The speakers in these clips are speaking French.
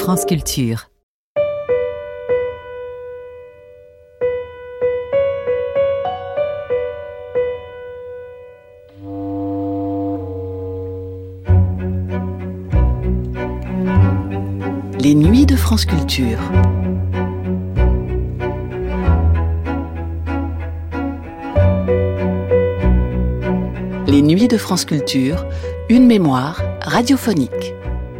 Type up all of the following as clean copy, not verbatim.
France Culture. Les nuits de France Culture. Les nuits de France Culture, une mémoire radiophonique.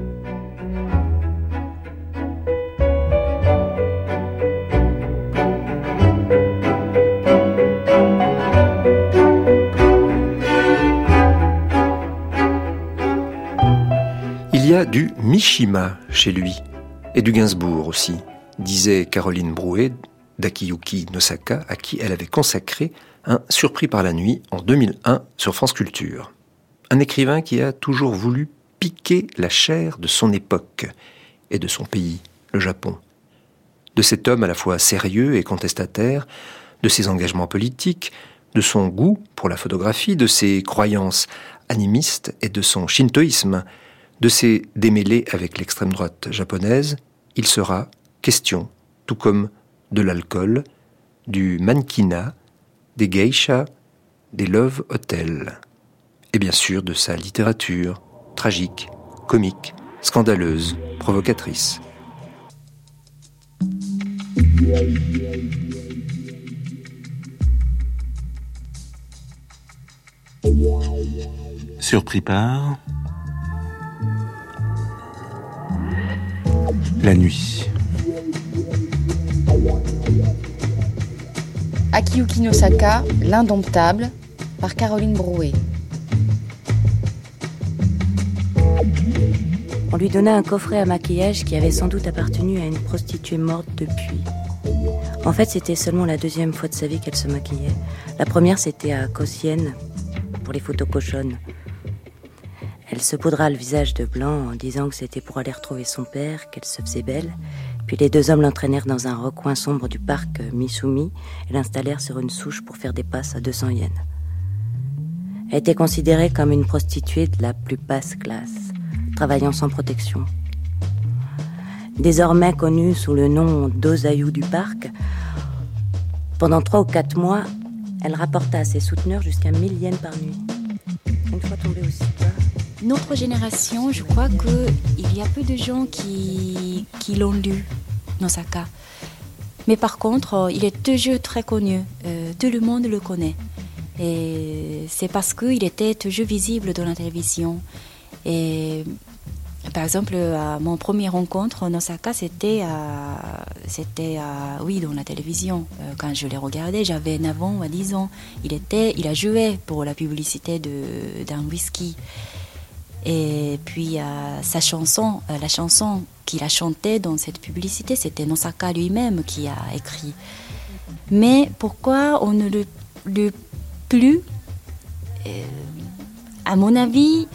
Il y a du Mishima chez lui, et du Gainsbourg aussi, disait Caroline Brouet d'Akiyuki Nosaka, à qui elle avait consacré un Surpris par la nuit en 2001 sur France Culture. Un écrivain qui a toujours voulu piquer la chair de son époque et de son pays, le Japon. De cet homme à la fois sérieux et contestataire, de ses engagements politiques, de son goût pour la photographie, de ses croyances animistes et de son shintoïsme, de ses démêlés avec l'extrême droite japonaise, il sera question, tout comme de l'alcool, du mannequinat, des geishas, des love hotels, et bien sûr de sa littérature, tragique, comique, scandaleuse, provocatrice. Surpris par la nuit. Akiyuki Nosaka, L'indomptable, par Caroline Brouet. On lui donna un coffret à maquillage qui avait sans doute appartenu à une prostituée morte depuis. En fait, c'était seulement la deuxième fois de sa vie qu'elle se maquillait. La première, c'était à Kosienne, pour les photos cochonnes. Elle se poudra le visage de blanc en disant que c'était pour aller retrouver son père, qu'elle se faisait belle. Puis les deux hommes l'entraînèrent dans un recoin sombre du parc Misumi et l'installèrent sur une souche pour faire des passes à 200 yens. Elle était considérée comme une prostituée de la plus basse classe, travaillant sans protection. Désormais connue sous le nom d'Osayu du parc, pendant 3 ou 4 mois, elle rapporta à ses souteneurs jusqu'à 1000 yens par nuit. Une fois tombée aussi bas. Notre génération, je crois qu'il y a peu de gens qui l'ont lu, Nosaka. Mais par contre, il est toujours très connu. Tout le monde le connaît. Et c'est parce qu'il était toujours visible dans la télévision. Et par exemple, à mon premier rencontre, Nosaka, c'était dans la télévision. Quand je l'ai regardé, j'avais 9 ans ou 10 ans. Il a joué pour la publicité d'un whisky. Et puis sa chanson, la chanson qu'il a chantée dans cette publicité, c'était Nosaka lui-même qui a écrit. Mais pourquoi on ne le lit plus? À mon avis,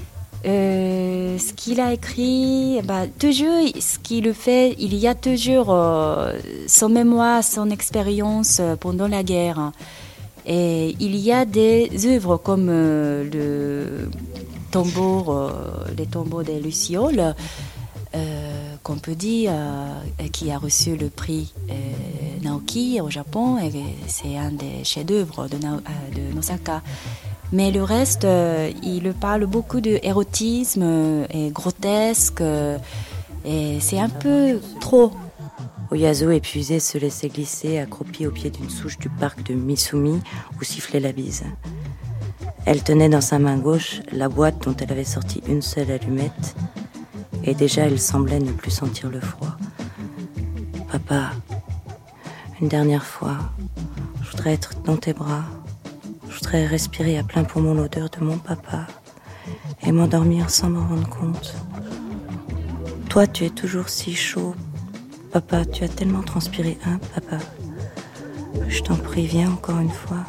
ce qu'il a écrit, toujours ce qu'il fait, il y a toujours son mémoire, son expérience pendant la guerre. Et il y a des œuvres comme les tombeaux des Lucioles, qu'on peut dire, qui a reçu le prix Naoki au Japon, et c'est un des chefs-d'œuvre de Nosaka. Mais le reste, il parle beaucoup d'érotisme et grotesque, et c'est un peu trop. Oyasu, épuisé, se laissait glisser, accroupi au pied d'une souche du parc de Misumi, où sifflait la bise. Elle tenait dans sa main gauche la boîte dont elle avait sorti une seule allumette, et déjà elle semblait ne plus sentir le froid. Papa, une dernière fois, je voudrais être dans tes bras, je voudrais respirer à plein poumon l'odeur de mon papa, et m'endormir sans m'en rendre compte. Toi, tu es toujours si chaud. Papa, tu as tellement transpiré, hein, papa? Je t'en prie, viens encore une fois.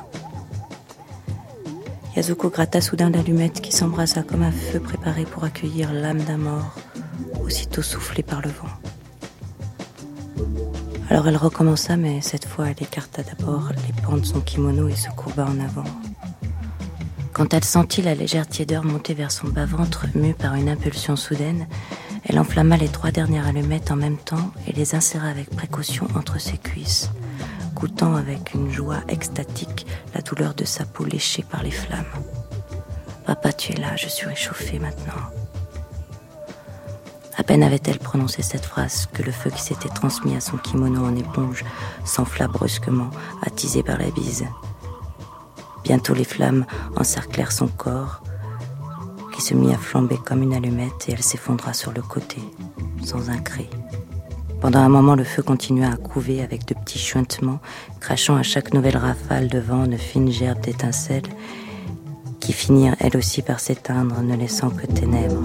Yasuko gratta soudain l'allumette qui s'embrasa comme un feu préparé pour accueillir l'âme d'un mort, aussitôt soufflée par le vent. Alors elle recommença, mais cette fois elle écarta d'abord les pans de son kimono et se courba en avant. Quand elle sentit la légère tiédeur monter vers son bas-ventre, mue par une impulsion soudaine, Elle enflamma les 3 dernières allumettes en même temps et les inséra avec précaution entre ses cuisses, goûtant avec une joie extatique la douleur de sa peau léchée par les flammes. « Papa, tu es là, je suis réchauffée maintenant. » À peine avait-elle prononcé cette phrase que le feu qui s'était transmis à son kimono en éponge s'enfla brusquement, attisé par la bise. Bientôt les flammes encerclèrent son corps, qui se mit à flamber comme une allumette et elle s'effondra sur le côté, sans un cri. Pendant un moment, le feu continua à couver avec de petits chuintements, crachant à chaque nouvelle rafale de vent de fines gerbes d'étincelles, qui finirent elles aussi par s'éteindre, ne laissant que ténèbres.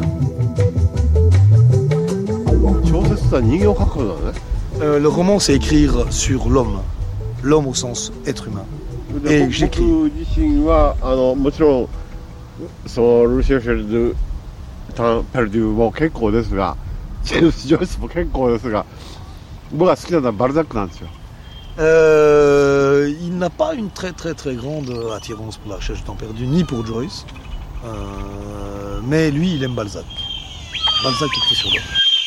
Le roman, c'est écrire sur l'homme au sens être humain. Et j'écris. Il n'a pas une très très très grande attirance pour la recherche du temps perdu, ni pour Joyce. Mais lui, il aime Balzac. Balzac écrit sur l'homme.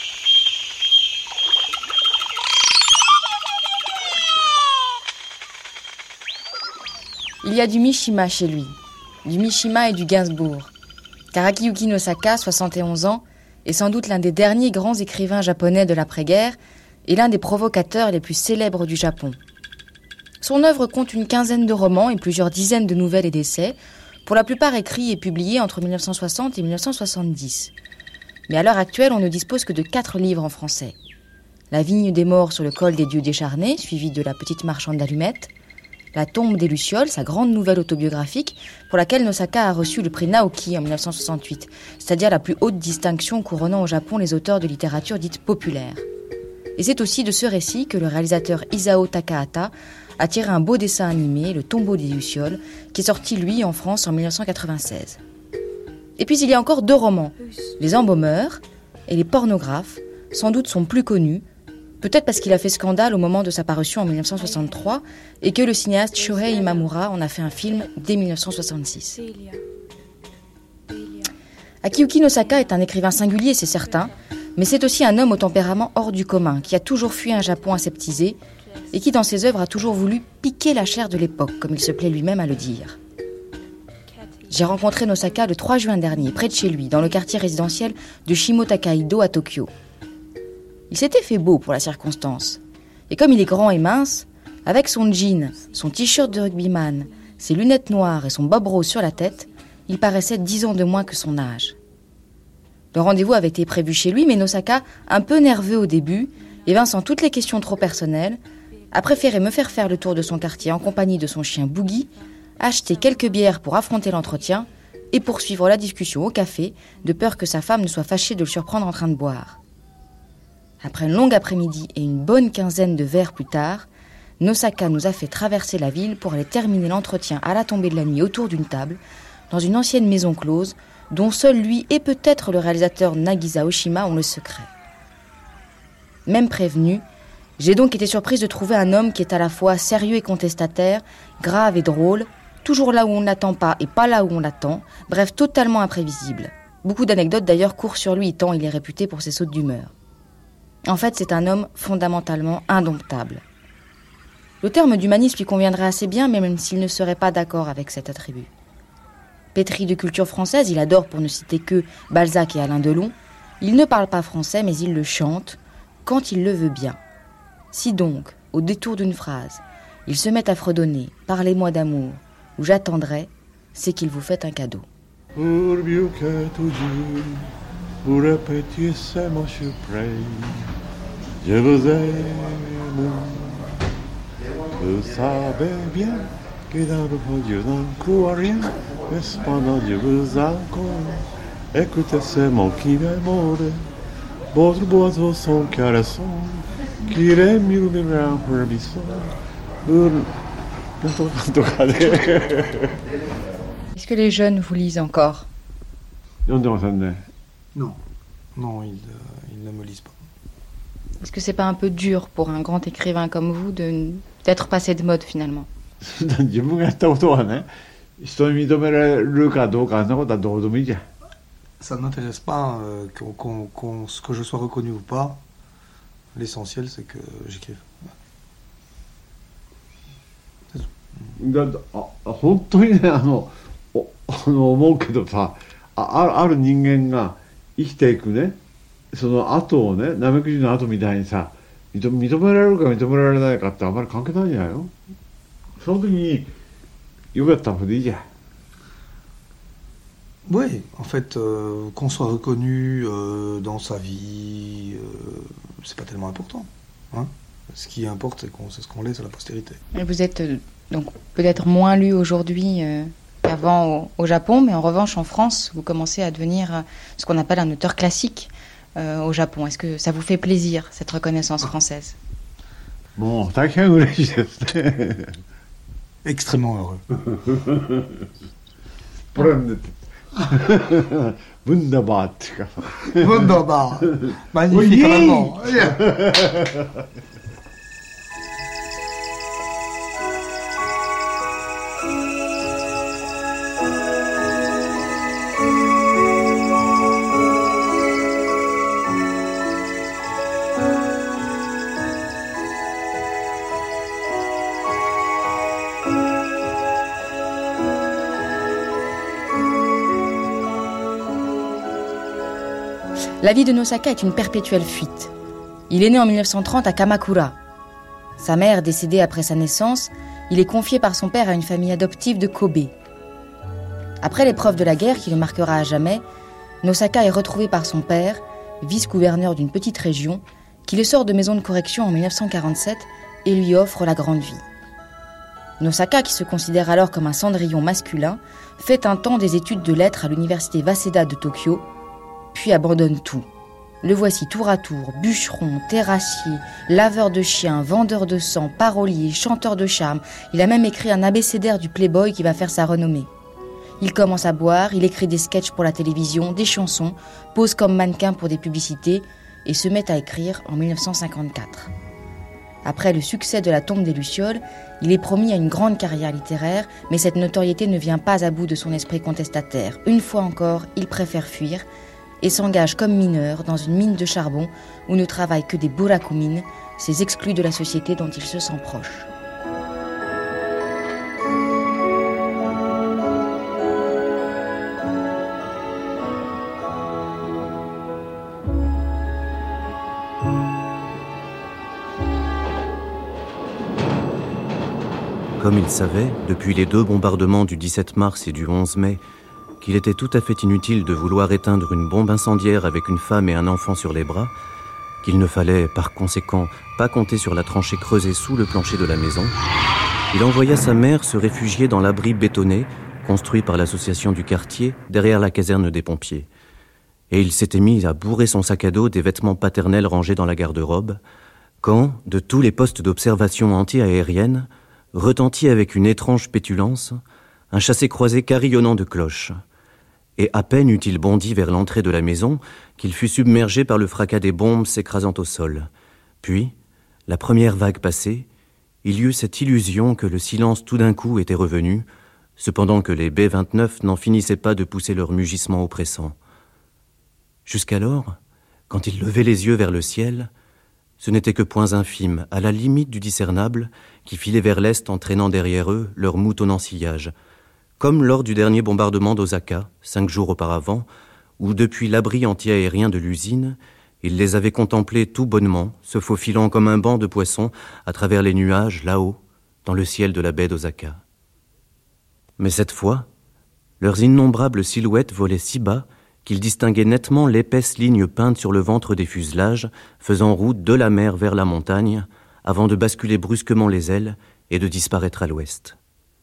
Il y a du Mishima chez lui, du Mishima et du Gainsbourg. Car Akiyuki Nosaka, 71 ans, est sans doute l'un des derniers grands écrivains japonais de l'après-guerre et l'un des provocateurs les plus célèbres du Japon. Son œuvre compte une quinzaine de romans et plusieurs dizaines de nouvelles et d'essais, pour la plupart écrits et publiés entre 1960 et 1970. Mais à l'heure actuelle, on ne dispose que de 4 livres en français. La vigne des morts sur le col des dieux décharnés, suivie de La petite marchande d'allumettes, La tombe des Lucioles, sa grande nouvelle autobiographique, pour laquelle Nosaka a reçu le prix Naoki en 1968, c'est-à-dire la plus haute distinction couronnant au Japon les auteurs de littérature dite populaire. Et c'est aussi de ce récit que le réalisateur Isao Takahata a tiré un beau dessin animé, Le tombeau des Lucioles, qui est sorti, lui, en France en 1996. Et puis il y a encore 2 romans, Les Embaumeurs et Les Pornographes, sans doute sont plus connus, peut-être parce qu'il a fait scandale au moment de sa parution en 1963 et que le cinéaste Shohei Imamura en a fait un film dès 1966. Akiyuki Nosaka est un écrivain singulier, c'est certain, mais c'est aussi un homme au tempérament hors du commun, qui a toujours fui un Japon aseptisé et qui, dans ses œuvres, a toujours voulu piquer la chair de l'époque, comme il se plaît lui-même à le dire. J'ai rencontré Nosaka le 3 juin dernier, près de chez lui, dans le quartier résidentiel de Shimotakaido à Tokyo. Il s'était fait beau pour la circonstance. Et comme il est grand et mince, avec son jean, son t-shirt de rugbyman, ses lunettes noires et son bob rose sur la tête, il paraissait 10 ans de moins que son âge. Le rendez-vous avait été prévu chez lui, mais Nosaka, un peu nerveux au début, et évinçant toutes les questions trop personnelles, a préféré me faire le tour de son quartier en compagnie de son chien Boogie, acheter quelques bières pour affronter l'entretien et poursuivre la discussion au café, de peur que sa femme ne soit fâchée de le surprendre en train de boire. Après une longue après-midi et une bonne quinzaine de verres plus tard, Nosaka nous a fait traverser la ville pour aller terminer l'entretien à la tombée de la nuit autour d'une table, dans une ancienne maison close, dont seul lui et peut-être le réalisateur Nagisa Oshima ont le secret. Même prévenu, j'ai donc été surprise de trouver un homme qui est à la fois sérieux et contestataire, grave et drôle, toujours là où on ne l'attend pas et pas là où on l'attend, bref, totalement imprévisible. Beaucoup d'anecdotes d'ailleurs courent sur lui tant il est réputé pour ses sautes d'humeur. En fait, c'est un homme fondamentalement indomptable. Le terme d'humaniste lui conviendrait assez bien, même s'il ne serait pas d'accord avec cet attribut. Pétri de culture française, il adore, pour ne citer que Balzac et Alain Delon. Il ne parle pas français, mais il le chante, quand il le veut bien. Si donc, au détour d'une phrase, il se met à fredonner « Parlez-moi d'amour » ou « J'attendrai », c'est qu'il vous fait un cadeau. Pour répétissez-moi, je prie, je vous aime. Vous savez bien que dans le fond, je n'en crois rien, mais cependant, je vous encore. Écoutez ces mots qui m'émorent, votre oiseau son caressant, qui est murmurant pour bisson. Est-ce que les jeunes vous lisent encore ? Non, ils ne me lisent pas. Est-ce que c'est pas un peu dur pour un grand écrivain comme vous d'être passé de mode finalement ? Ça ne m'intéresse pas que je sois reconnu ou pas. L'essentiel, c'est que j'écrive. C'est tout. 本当にね思うけどさ、ある人間が生きていくね、その後をね、ナメクジの後みたいにさ、認められるか認められないかってあんまり関係ないんじゃないの？その時によかったのでいいじゃん。 Oui, en fait, qu'on soit reconnu dans sa vie, c'est pas tellement important. Hein. Ce qui importe, c'est ce qu'on laisse à la postérité. Et vous êtes donc peut-être moins lu aujourd'hui qu'avant au Japon, mais en revanche en France, vous commencez à devenir ce qu'on appelle un auteur classique au Japon. Est-ce que ça vous fait plaisir, cette reconnaissance française? Bon,大変嬉しいですね。 Extrêmement heureux. Wunderbar. Wunderbar. Magnifique en allemand. La vie de Nosaka est une perpétuelle fuite. Il est né en 1930 à Kamakura. Sa mère décédée après sa naissance, il est confié par son père à une famille adoptive de Kobe. Après l'épreuve de la guerre qui le marquera à jamais, Nosaka est retrouvé par son père, vice-gouverneur d'une petite région, qui le sort de maison de correction en 1947 et lui offre la grande vie. Nosaka, qui se considère alors comme un cendrillon masculin, fait un temps des études de lettres à l'université Waseda de Tokyo, puis abandonne tout. Le voici tour à tour, bûcheron, terrassier, laveur de chiens, vendeur de sang, parolier, chanteur de charme. Il a même écrit un abécédaire du Playboy qui va faire sa renommée. Il commence à boire, il écrit des sketchs pour la télévision, des chansons, pose comme mannequin pour des publicités et se met à écrire en 1954. Après le succès de La tombe des Lucioles, il est promis à une grande carrière littéraire, mais cette notoriété ne vient pas à bout de son esprit contestataire. Une fois encore, il préfère fuir et s'engage comme mineur dans une mine de charbon où ne travaillent que des burakumines, ces exclus de la société dont il se sent proche. Comme il savait, depuis les 2 bombardements du 17 mars et du 11 mai, qu'il était tout à fait inutile de vouloir éteindre une bombe incendiaire avec une femme et un enfant sur les bras, qu'il ne fallait par conséquent pas compter sur la tranchée creusée sous le plancher de la maison, il envoya sa mère se réfugier dans l'abri bétonné construit par l'association du quartier derrière la caserne des pompiers. Et il s'était mis à bourrer son sac à dos des vêtements paternels rangés dans la garde-robe, quand, de tous les postes d'observation anti-aérienne, retentit avec une étrange pétulance un chassé-croisé carillonnant de cloches. Et à peine eut-il bondi vers l'entrée de la maison qu'il fut submergé par le fracas des bombes s'écrasant au sol. Puis, la première vague passée, il y eut cette illusion que le silence tout d'un coup était revenu, cependant que les B-29 n'en finissaient pas de pousser leur mugissement oppressant. Jusqu'alors, quand il levait les yeux vers le ciel, ce n'étaient que points infimes, à la limite du discernable, qui filaient vers l'est en traînant derrière eux leur moutonnant sillage, comme lors du dernier bombardement d'Osaka, 5 jours auparavant, où depuis l'abri anti-aérien de l'usine, il les avait contemplés tout bonnement, se faufilant comme un banc de poissons à travers les nuages, là-haut, dans le ciel de la baie d'Osaka. Mais cette fois, leurs innombrables silhouettes volaient si bas qu'il distinguait nettement l'épaisse ligne peinte sur le ventre des fuselages, faisant route de la mer vers la montagne, avant de basculer brusquement les ailes et de disparaître à l'ouest.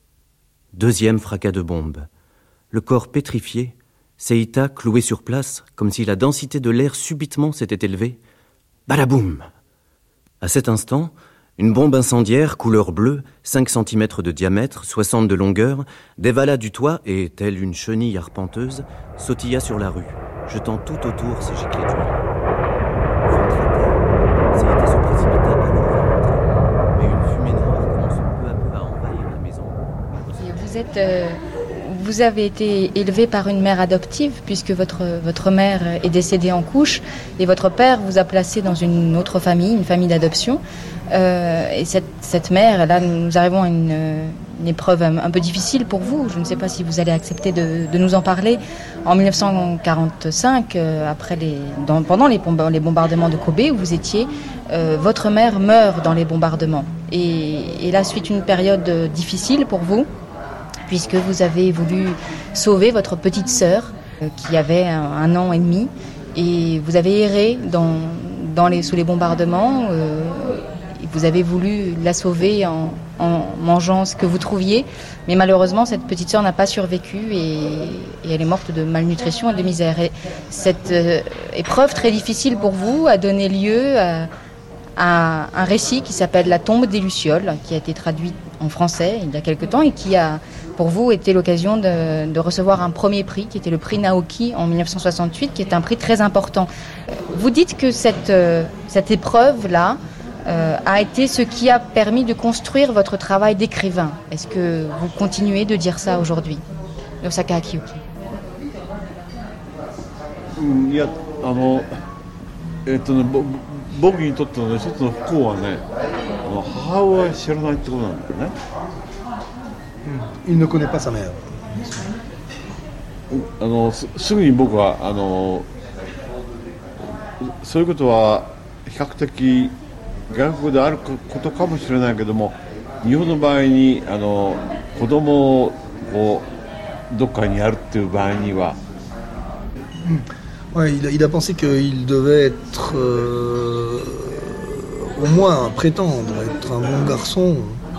2e fracas de bombe. Le corps pétrifié, Seita cloué sur place, comme si la densité de l'air subitement s'était élevée. Balaboum! À cet instant, une bombe incendiaire, couleur bleue, 5 cm de diamètre, 60 de longueur, dévala du toit et, telle une chenille arpenteuse, sautilla sur la rue, jetant tout autour ses giclées d'huile. Ventre à terre, Seita se précipita à nouveau vers l'entrée, mais une fumée noire commença peu à peu à envahir la maison. Vous avez été élevé par une mère adoptive, puisque votre mère est décédée en couche, et votre père vous a placé dans une autre famille, une famille d'adoption. Et cette mère, là, nous arrivons à une épreuve un peu difficile pour vous. Je ne sais pas si vous allez accepter de nous en parler. En 1945, pendant les bombardements de Kobe, où vous étiez, votre mère meurt dans les bombardements. Et là suit une période difficile pour vous, puisque vous avez voulu sauver votre petite sœur, qui avait 1 an et demi, et vous avez erré sous les bombardements. Vous avez voulu la sauver en mangeant ce que vous trouviez, mais malheureusement cette petite sœur n'a pas survécu et elle est morte de malnutrition et de misère. Et cette épreuve très difficile pour vous a donné lieu à un récit qui s'appelle La tombe des Lucioles, qui a été traduit en français il y a quelque temps et qui a pour vous été l'occasion de recevoir un premier prix, qui était le prix Naoki en 1968, qui est un prix très important. Vous dites que cette épreuve-là a été ce qui a permis de construire votre travail d'écrivain. Est-ce que vous continuez de dire ça aujourd'hui, Yosaka Akiyuki? いや僕にとっての、ね、一つの不幸はね、母親知らないってことなんだよね。 Il ne connaît pas sa mère. すぐに僕はそういうことは比較的外国であることかもしれないけども、日本の場合に子供をこうどっかにやるっていう場合には、 Ouais, il a pensé qu'il devait être au moins prétendre être un bon garçon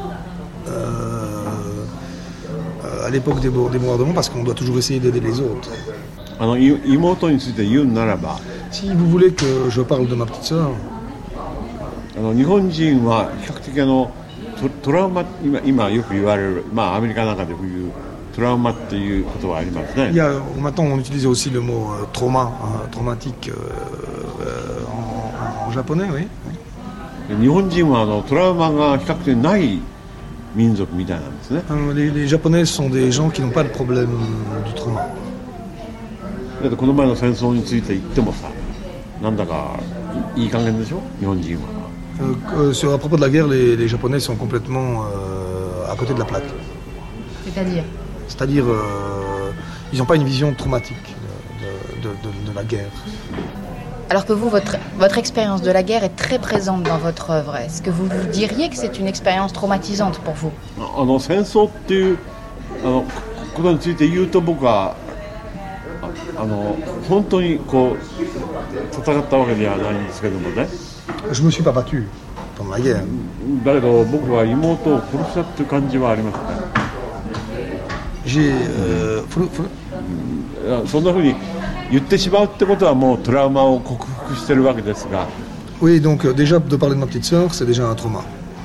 à l'époque des bombardements, parce qu'on doit toujours essayer d'aider les autres. 妹について言うならば、 Si vous voulez que je parle de ma petite sœur, 日本人は比較的トラウマ、今よく言われる、アメリカなんかで言うトラウマっていうことはありますね。 maintenant on utilise aussi le mot traumatique en japonais, oui. 日本人はトラウマが比較的ない民族みたいなんですね。 Les Japonais sont des gens qui n'ont pas de problème du trauma. だってこの前の戦争について言ってもさ、なんだかいい加減でしょ、日本人は。 À propos de la guerre, les Japonais sont complètement à côté de la plaque. C'est-à-dire, ils n'ont pas une vision traumatique de la guerre. Alors que vous, votre expérience de la guerre est très présente dans votre œuvre. Est-ce que vous diriez que c'est une expérience traumatisante pour vous? 戦争っていうことについて言うと、僕は本当にこう戦ったわけではないんですけどもね。 Je me suis pas battu pendant la guerre. だけど僕は妹を殺したっていう感じはありますね。そんなふうに言ってしまうってことはもうトラウマを克服してるわけですが。 Oui, donc déjà de parler de ma petite sœur, c'est déjà un trauma.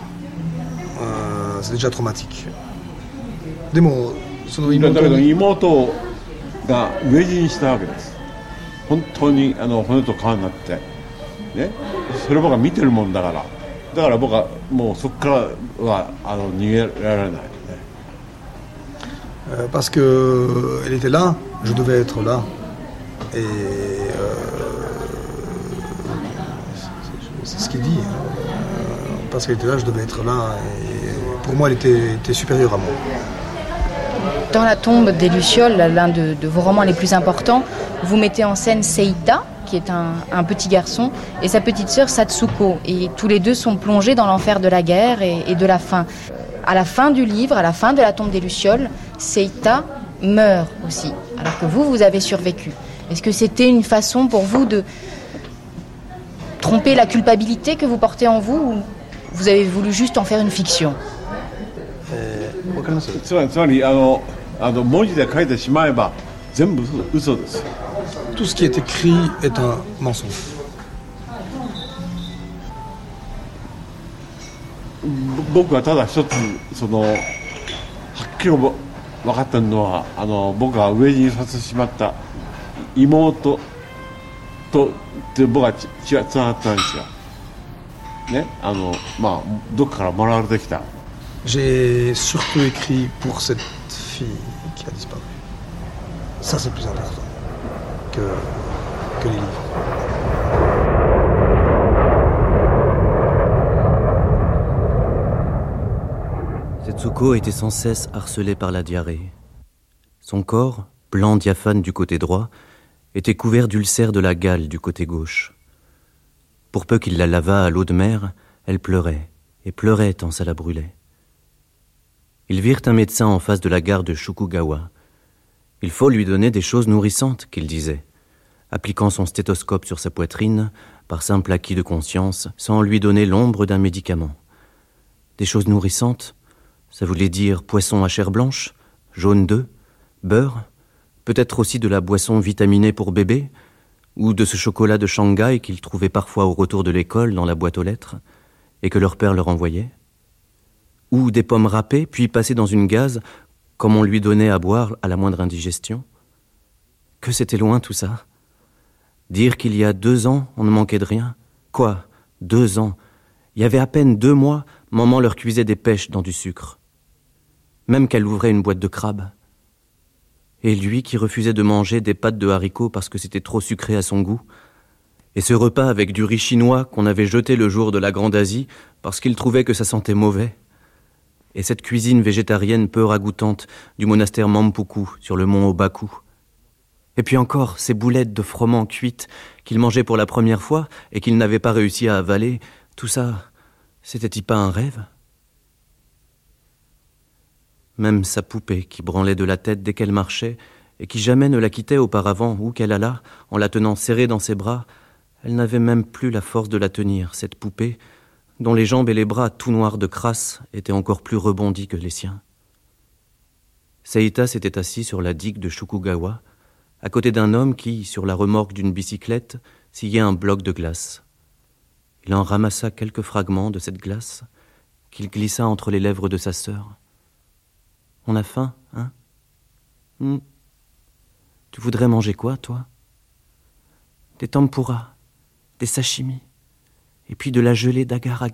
C'est déjà traumatique. でもその妹だけど妹が飢え死にしたわけです。本当に骨と皮になってね、それ僕は見てるもんだから僕はもうそこからは逃げられない。 Parce que elle était là, je devais être là, et c'est ce qu'il dit. Parce qu'elle était là, je devais être là, et pour moi, elle était supérieure à moi. Dans La tombe des Lucioles, l'un de vos romans les plus importants, vous mettez en scène Seita, qui est un petit garçon, et sa petite sœur Satsuko, et tous les deux sont plongés dans l'enfer de la guerre et de la faim. À la fin du livre, à la fin de La tombe des Lucioles, Seita meurt aussi, alors que vous avez survécu. Est-ce que c'était une façon pour vous de tromper la culpabilité que vous portez en vous, ou vous avez voulu juste en faire une fiction? つまり文字で書いてしまえば全部嘘です。 Tout ce qui est écrit est un mensonge. 僕はただ一つはっきり分かってるのは僕が飢え死にさせてしまった妹とって僕は血がつながったんですよ。ね、どっかからもらわれてきた。 J'ai surtout écrit pour cette fille qui a disparu. Ça, c'est plus important que les livres. Setsuko était sans cesse harcelée par la diarrhée. Son corps, blanc diaphane du côté droit, était couvert d'ulcères de la gale du côté gauche. Pour peu qu'il la lavât à l'eau de mer, elle pleurait, et pleurait tant ça la brûlait. Ils virent un médecin en face de la gare de Shukugawa. Il faut lui donner des choses nourrissantes, qu'il disait, appliquant son stéthoscope sur sa poitrine, par simple acquis de conscience, sans lui donner l'ombre d'un médicament. Des choses nourrissantes, ça voulait dire poisson à chair blanche, jaune d'œuf, beurre, peut-être aussi de la boisson vitaminée pour bébé, ou de ce chocolat de Shanghai qu'ils trouvaient parfois au retour de l'école dans la boîte aux lettres, et que leur père leur envoyait, ou des pommes râpées puis passées dans une gaze, comme on lui donnait à boire à la moindre indigestion. Que c'était loin tout ça. Dire qu'il y a 2 ans, on ne manquait de rien. Quoi, 2 ans? Il y avait à peine 2 mois, maman leur cuisait des pêches dans du sucre. Même qu'elle ouvrait une boîte de crabes. Et lui qui refusait de manger des pâtes de haricots parce que c'était trop sucré à son goût. Et ce repas avec du riz chinois qu'on avait jeté le jour de la Grande Asie parce qu'il trouvait que ça sentait mauvais. Et cette cuisine végétarienne peu ragoûtante du monastère Mampuku sur le mont Obaku. Et puis encore ces boulettes de froment cuites qu'il mangeait pour la première fois et qu'il n'avait pas réussi à avaler. Tout ça, c'était-il pas un rêve ? Même sa poupée qui branlait de la tête dès qu'elle marchait et qui jamais ne la quittait auparavant où qu'elle allât en la tenant serrée dans ses bras, elle n'avait même plus la force de la tenir, cette poupée, dont les jambes et les bras tout noirs de crasse étaient encore plus rebondis que les siens. Seita s'était assis sur la digue de Shukugawa, à côté d'un homme qui, sur la remorque d'une bicyclette, sciait un bloc de glace. Il en ramassa quelques fragments de cette glace qu'il glissa entre les lèvres de sa sœur. « On a faim, hein ? Tu voudrais manger quoi, toi ? Des tempura, des sashimi, et puis de la gelée d'agar-agar. »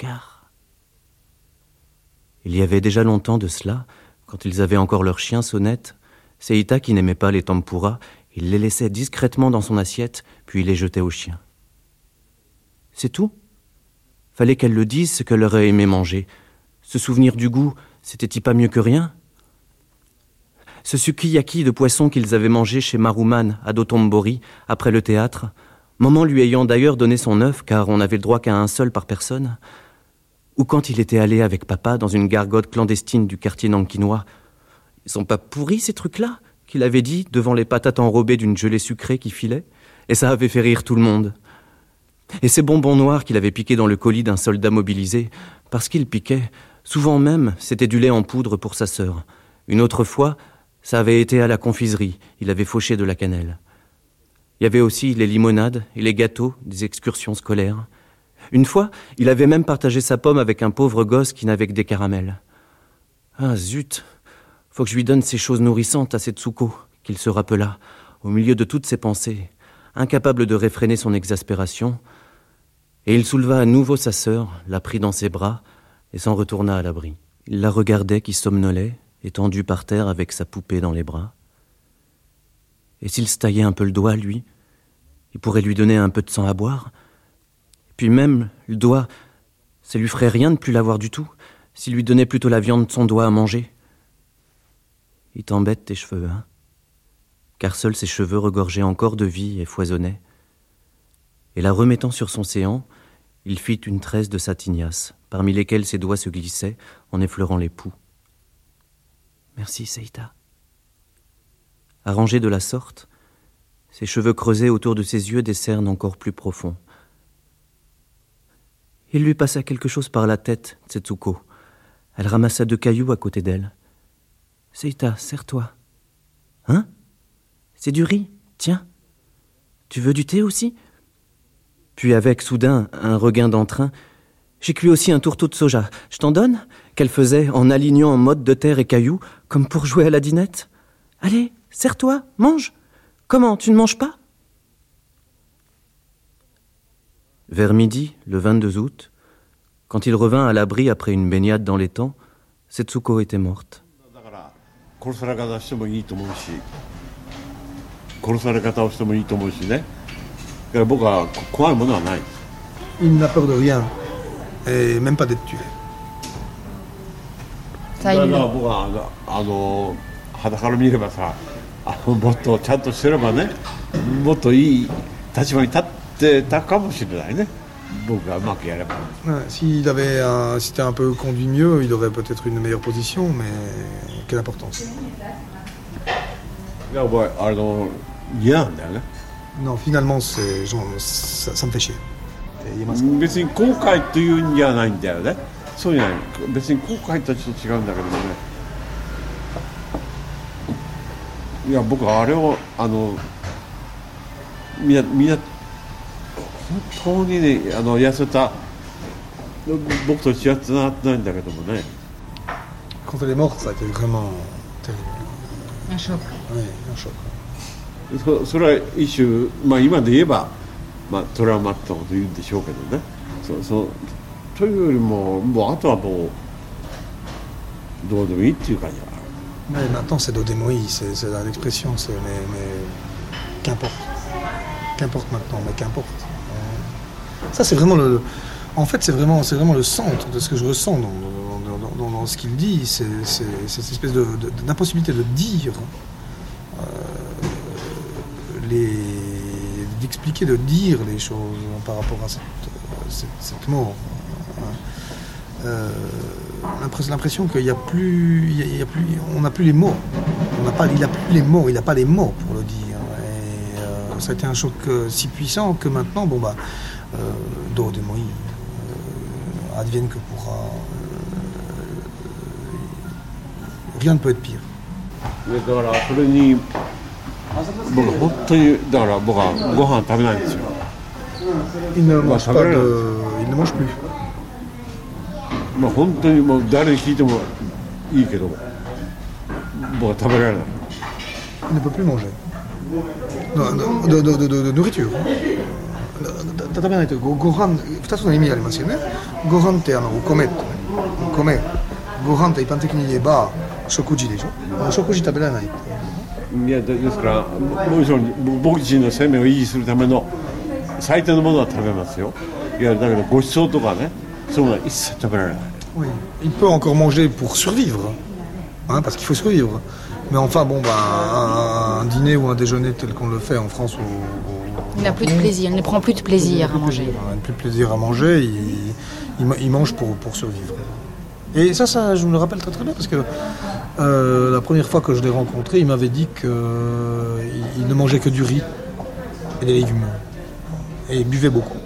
Il y avait déjà longtemps de cela, quand ils avaient encore leur chien Sonnette, Seita, qui n'aimait pas les tempura, il les laissait discrètement dans son assiette, puis il les jetait au chien. C'est tout ? Fallait qu'elle le dise, ce qu'elle aurait aimé manger. Se souvenir du goût, c'était-il pas mieux que rien ? Ce sukiyaki de poisson qu'ils avaient mangé chez Maruman, à Dotonbori, après le théâtre, maman lui ayant d'ailleurs donné son œuf, car on n'avait le droit qu'à un seul par personne, ou quand il était allé avec papa dans une gargote clandestine du quartier nankinois. Ils sont pas pourris, ces trucs-là, qu'il avait dit devant les patates enrobées d'une gelée sucrée qui filait, et ça avait fait rire tout le monde. Et ces bonbons noirs qu'il avait piqués dans le colis d'un soldat mobilisé, parce qu'il piquait, souvent même, c'était du lait en poudre pour sa sœur. Une autre fois, ça avait été à la confiserie, il avait fauché de la cannelle. Il y avait aussi les limonades et les gâteaux des excursions scolaires. Une fois, il avait même partagé sa pomme avec un pauvre gosse qui n'avait que des caramels. Ah zut, faut que je lui donne ces choses nourrissantes à Setsuko, qu'il se rappela, au milieu de toutes ses pensées, incapable de réfréner son exaspération, et il souleva à nouveau sa sœur, la prit dans ses bras et s'en retourna à l'abri. Il la regardait qui somnolait, étendu par terre avec sa poupée dans les bras. Et s'il se taillait un peu le doigt, lui, il pourrait lui donner un peu de sang à boire. Et puis même, le doigt, ça lui ferait rien de plus l'avoir du tout, s'il lui donnait plutôt la viande de son doigt à manger. Il t'embête tes cheveux, hein ? Car seuls ses cheveux regorgeaient encore de vie et foisonnaient. Et la remettant sur son séant, il fit une tresse de satignasse, parmi lesquelles ses doigts se glissaient en effleurant les poux. Merci, Seita. Arrangés de la sorte, ses cheveux creusés autour de ses yeux des cernes encore plus profonds. Il lui passa quelque chose par la tête, Setsuko. Elle ramassa 2 cailloux à côté d'elle. Seita, serre-toi. Hein ? C'est du riz, tiens. Tu veux du thé aussi ? Puis avec, soudain, un regain d'entrain, j'ai cuit aussi un tourteau de soja. Je t'en donne ? Qu'elle faisait en alignant en mode de terre et cailloux, comme pour jouer à la dinette. Allez, serre-toi, mange. Comment, tu ne manges pas ? Vers midi, le 22 août, quand il revint à l'abri après une baignade dans l'étang, Setsuko était morte. 殺され方をしてもいいと思うしね。だから僕は怖いものはない。 Il n'a peur de rien, et même pas d'être tué. Ça, だか il- ら僕は肌から見ればさ、もっとちゃんとしてればね、もっといい立場に立ってたかもしれないね。僕がうまくやれば。 Ouais, s'était un peu conduit mieux, il aurait peut-être une meilleure position, mais quelle importance. いや僕は嫌なんだよね。 Non, finalement, ça me fait chier. 言えますか？ 別に後悔というんじゃないんだよね。そうじゃない。別に後悔とはちょっと違うんだけどもね。いや僕はあれをみんな本当にね痩せた僕と違ってなってないんだけどもね。 Quand elle est morte, ça a été vraiment terrible. Un choc. Oui, un choc. それは一種、今で言えば、トラウマってこと言うんでしょうけどね。というよりもあとはもうどうでもいいっていう感じは。 Mais maintenant, c'est Dodémoï, c'est l'expression, mais qu'importe. Qu'importe maintenant, mais qu'importe. Ça, c'est vraiment en fait, c'est vraiment le centre de ce que je ressens dans ce qu'il dit. C'est cette espèce d'impossibilité de dire, d'expliquer, de dire les choses par rapport à cette mort. L'impression qu'il n'y a plus, on n'a plus les mots. Il n'a pas les mots pour le dire. Et ça a été un choc si puissant que maintenant, Dodémoï, advienne que pourra. Rien ne peut être pire. だからそれに僕本当にだから僕はご飯食べないんですよ。 Il ne mange plus. 本当にもう誰に聞いてもいいけど僕は食べられない。 Il ne peut plus manger. De nourriture. 食べないとご飯2つの意味ありますよね。ご飯ってお米。ご飯って一般的に言えば食事でしょ。食事食べられない。 いやですからもちろん僕自身の生命を維持するための最低のものは食べますよ。いやだけどご馳走とかね、そういうのは一切食べられない。 Oui. Il peut encore manger pour survivre, parce qu'il faut survivre. Mais enfin, un dîner ou un déjeuner tel qu'on le fait en France Il n'a plus de plaisir, il ne prend plus de plaisir à manger. Il n'a plus de plaisir à manger, il mange pour survivre. Et ça, je me le rappelle très très bien, parce que la première fois que je l'ai rencontré, il m'avait dit qu'il ne mangeait que du riz et des légumes. Et il buvait beaucoup.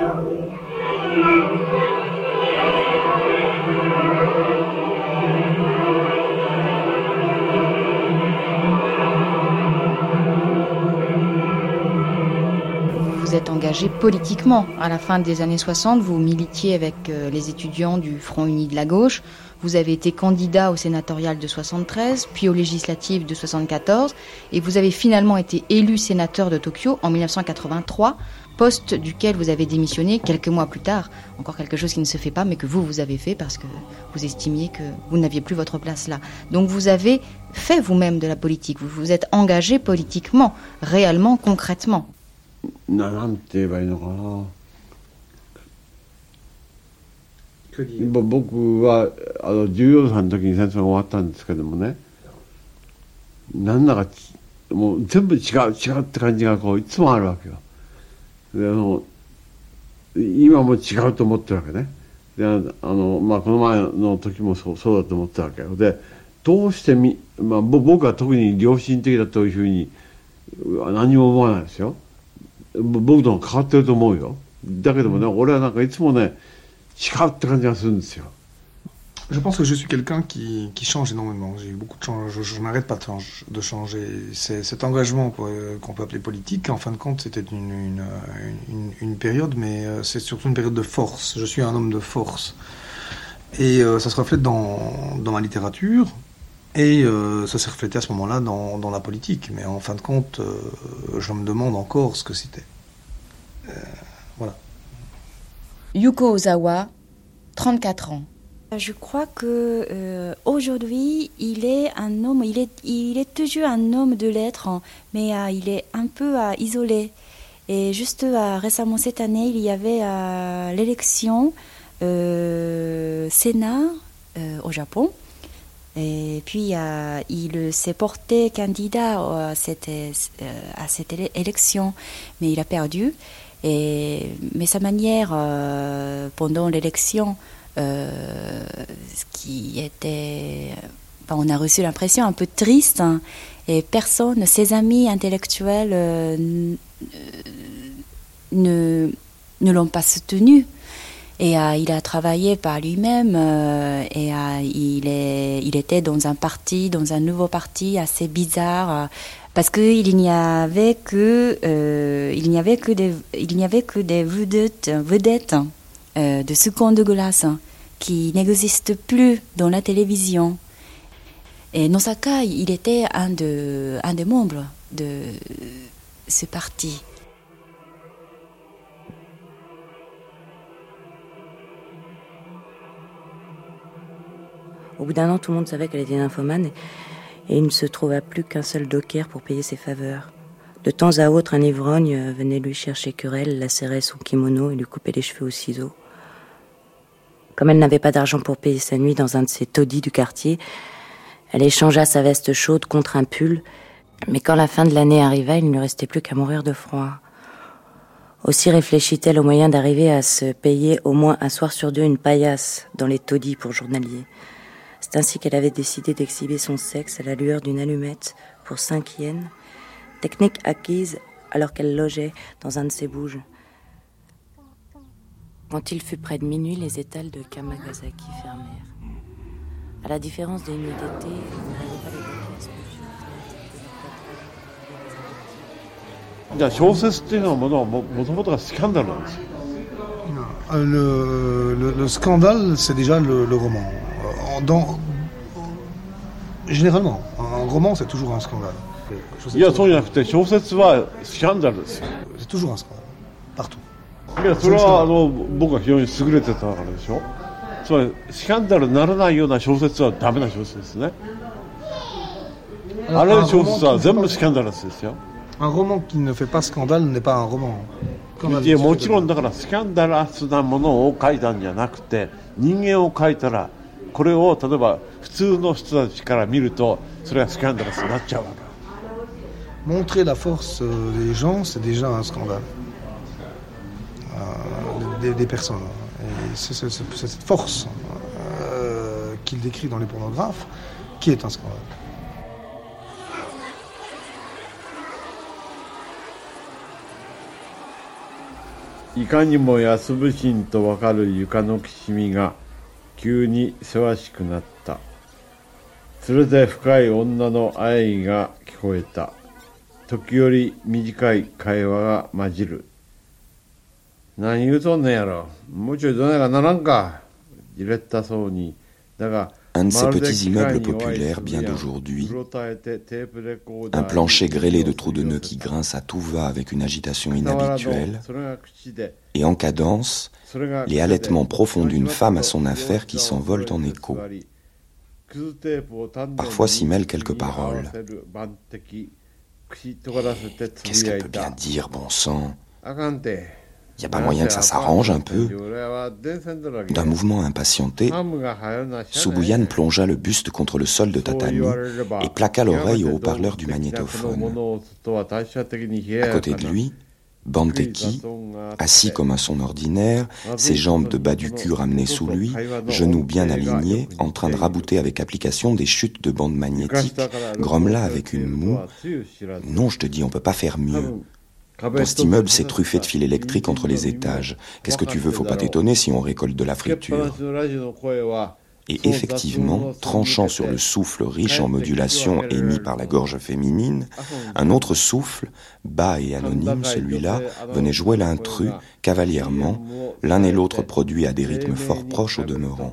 Vous êtes engagé politiquement. À la fin des années 60, vous militiez avec les étudiants du Front Uni de la Gauche. Vous avez été candidat au sénatorial de 73, puis aux législatives de 74, et vous avez finalement été élu sénateur de Tokyo en 1983, poste duquel vous avez démissionné quelques mois plus tard. Encore quelque chose qui ne se fait pas, mais que vous avez fait parce que vous estimiez que vous n'aviez plus votre place là. Donc vous avez fait vous-même de la politique. Vous vous êtes engagé politiquement, réellement, concrètement. なんて言えばいいのかな。僕は14歳の時に戦争が終わったんですけどもね、なんだかもう全部違うって感じがいつもあるわけよ。で今も違うと思ってるわけね。でこの前の時もそうだと思ってたわけよ。でどうして僕は特に良心的だというふうに何も思わないですよ。僕とも変わってると思うよ。だけどもね、俺はなんかいつもね違うって感じがするんですよ。 Je pense que je suis quelqu'un qui change énormément. J'ai eu beaucoup de change. Je n'arrête pas de changer. C'est cet engagement qu'on peut appeler politique. En fin de compte, c'était une période, mais c'est surtout une période de force. Je suis un homme de force. Et ça se reflète dans ma littérature. Et ça s'est reflété à ce moment-là dans la politique. Mais en fin de compte, je me demande encore ce que c'était. Voilà. Yuko Ozawa, 34 ans. Je crois que aujourd'hui, il est un homme, il est toujours un homme de lettres, mais il est un peu isolé. Et juste récemment cette année, il y avait l'élection Sénat au Japon. Et puis il s'est porté candidat à cette élection, mais il a perdu. Mais sa manière pendant l'élection, qui était, on a reçu l'impression un peu triste, hein, et personne, ses amis intellectuels ne l'ont pas soutenu. Et il a travaillé par lui-même et il était dans un nouveau parti assez bizarre parce qu'il n'y avait que des vedettes de seconde classe qui n'existent plus dans la télévision. Et Nosaka, il était un des membres de ce parti. Au bout d'un an, tout le monde savait qu'elle était nymphomane et il ne se trouva plus qu'un seul docker pour payer ses faveurs. De temps à autre, un ivrogne venait lui chercher querelle, lacérait son kimono et lui coupait les cheveux au ciseau. Comme elle n'avait pas d'argent pour payer sa nuit dans un de ces taudis du quartier, elle échangea sa veste chaude contre un pull, mais quand la fin de l'année arriva, il ne restait plus qu'à mourir de froid. Aussi réfléchit-elle au moyen d'arriver à se payer au moins un soir sur deux une paillasse dans les taudis pour journaliers. C'est ainsi qu'elle avait décidé d'exhiber son sexe à la lueur d'une allumette pour 5 yens, technique acquise alors qu'elle logeait dans un de ses bouges. Quand il fut près de minuit, les étals de Kamagasaki fermèrent. À la différence des nuits d'été, on n'avait pas les pièces. じゃあ小説っていうのはもともとがスキャンダルなんですよ。 Le scandale, c'est déjà le roman. Généralement, un roman, c'est toujours un scandale. いや、そうじゃなくて小説はスキャンダルですよ。 C'est toujours un scandale, partout. いや、それは僕が非常に優れてたからでしょ。つまりスキャンダルにならないような小説はダメな小説ですね。あれ小説は全部スキャンダルですよ。 Un roman qui ne fait pas scandale n'est pas un roman. いや、もちろんだからスキャンダラスなものを書いたんじゃなくて、人間を書いたらこれを例えば普通の人たちから見るとそれはスキャンダラスになっちゃうわけ。 Montrer la force des gens, c'est déjà un scandale. Des personnes. Et c'est cette force qu'il décrit dans les pornographes qui est un scandale. いかにも安不審とわかる床のきしみが急にせわしくなった。つれて深い女の愛が聞こえた。時折短い会話が混じる。何言うとんねんやろ。もうちょいどないかならんか。じれったそうに。だが Un de ces petits immeubles populaires bien d'aujourd'hui, un plancher grêlé de trous de nœuds qui grince à tout va avec une agitation inhabituelle, et en cadence, les halètements profonds d'une femme à son affaire qui s'envolent en écho. Parfois s'y mêlent quelques paroles. Qu'est-ce qu'elle peut bien dire, bon sang ? Il n'y a pas moyen que ça s'arrange un peu. D'un mouvement impatienté, Subuyan plongea le buste contre le sol de tatami et plaqua l'oreille au haut-parleur du magnétophone. À côté de lui, Banteki, assis comme à son ordinaire, ses jambes de bas du cul ramenées sous lui, genoux bien alignés, en train de rabouter avec application des chutes de bandes magnétiques, grommela avec une moue. « Non, je te dis, on peut pas faire mieux. Dans cet immeuble, c'est truffé de fils électriques entre les étages. Qu'est-ce que tu veux, faut pas t'étonner si on récolte de la friture. » Et effectivement, tranchant sur le souffle riche en modulation émis par la gorge féminine, un autre souffle, bas et anonyme, celui-là, venait jouer l'intrus, cavalièrement, l'un et l'autre produits à des rythmes fort proches au demeurant.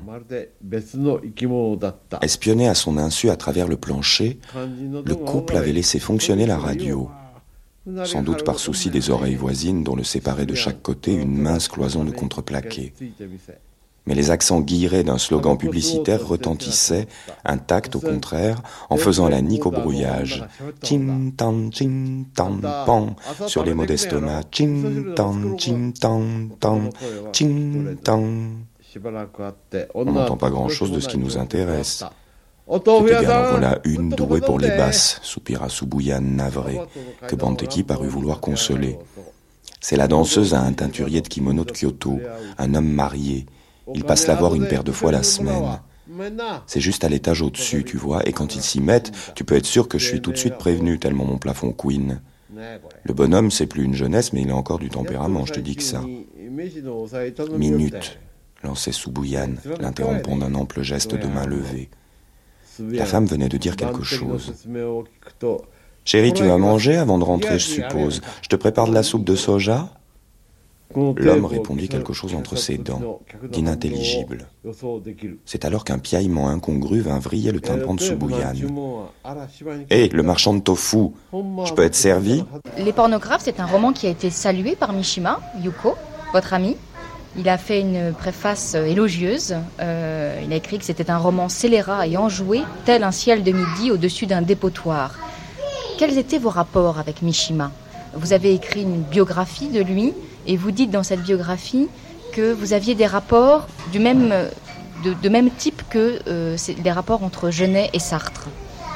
Espionné à son insu à travers le plancher, le couple avait laissé fonctionner la radio. Sans doute par souci des oreilles voisines dont le séparait de chaque côté une mince cloison de contreplaqué. Mais les accents guillerets d'un slogan publicitaire retentissaient, intacts au contraire, en faisant la nique au brouillage. Ching tan pan, sur les mots d'estomac. Ching tan tan, ching tan. On n'entend pas grand-chose de ce qui nous intéresse. C'était bien, en voilà une douée pour les basses, soupira Subuyane navré, que Banteki parut vouloir consoler. C'est la danseuse à un teinturier de kimono de Kyoto, un homme marié. Il passe la voir une paire de fois la semaine. C'est juste à l'étage au-dessus, tu vois, et quand ils s'y mettent, tu peux être sûr que je suis tout de suite prévenu, tellement mon plafond couine. Le bonhomme, c'est plus une jeunesse, mais il a encore du tempérament, je te dis que ça. Minute, lançait Subuyane, l'interrompant d'un ample geste de main levée. La femme venait de dire quelque chose. « Chérie, tu vas manger avant de rentrer, je suppose. Je te prépare de la soupe de soja ?» L'homme répondit quelque chose entre ses dents, d'inintelligible. C'est alors qu'un piaillement incongru vint vriller le tympan de Subuyane. « Hé, le marchand de tofu, je peux être servi ?» Les pornographes, c'est un roman qui a été salué par Mishima, Yuko, votre ami. Il a fait une préface élogieuse. Il a écrit que c'était un roman scélérat et enjoué, tel un ciel de midi au-dessus d'un dépotoir. Quels étaient vos rapports avec Mishima ? Vous avez écrit une biographie de lui et vous dites dans cette biographie que vous aviez des rapports de même type que les rapports entre Genet et Sartre.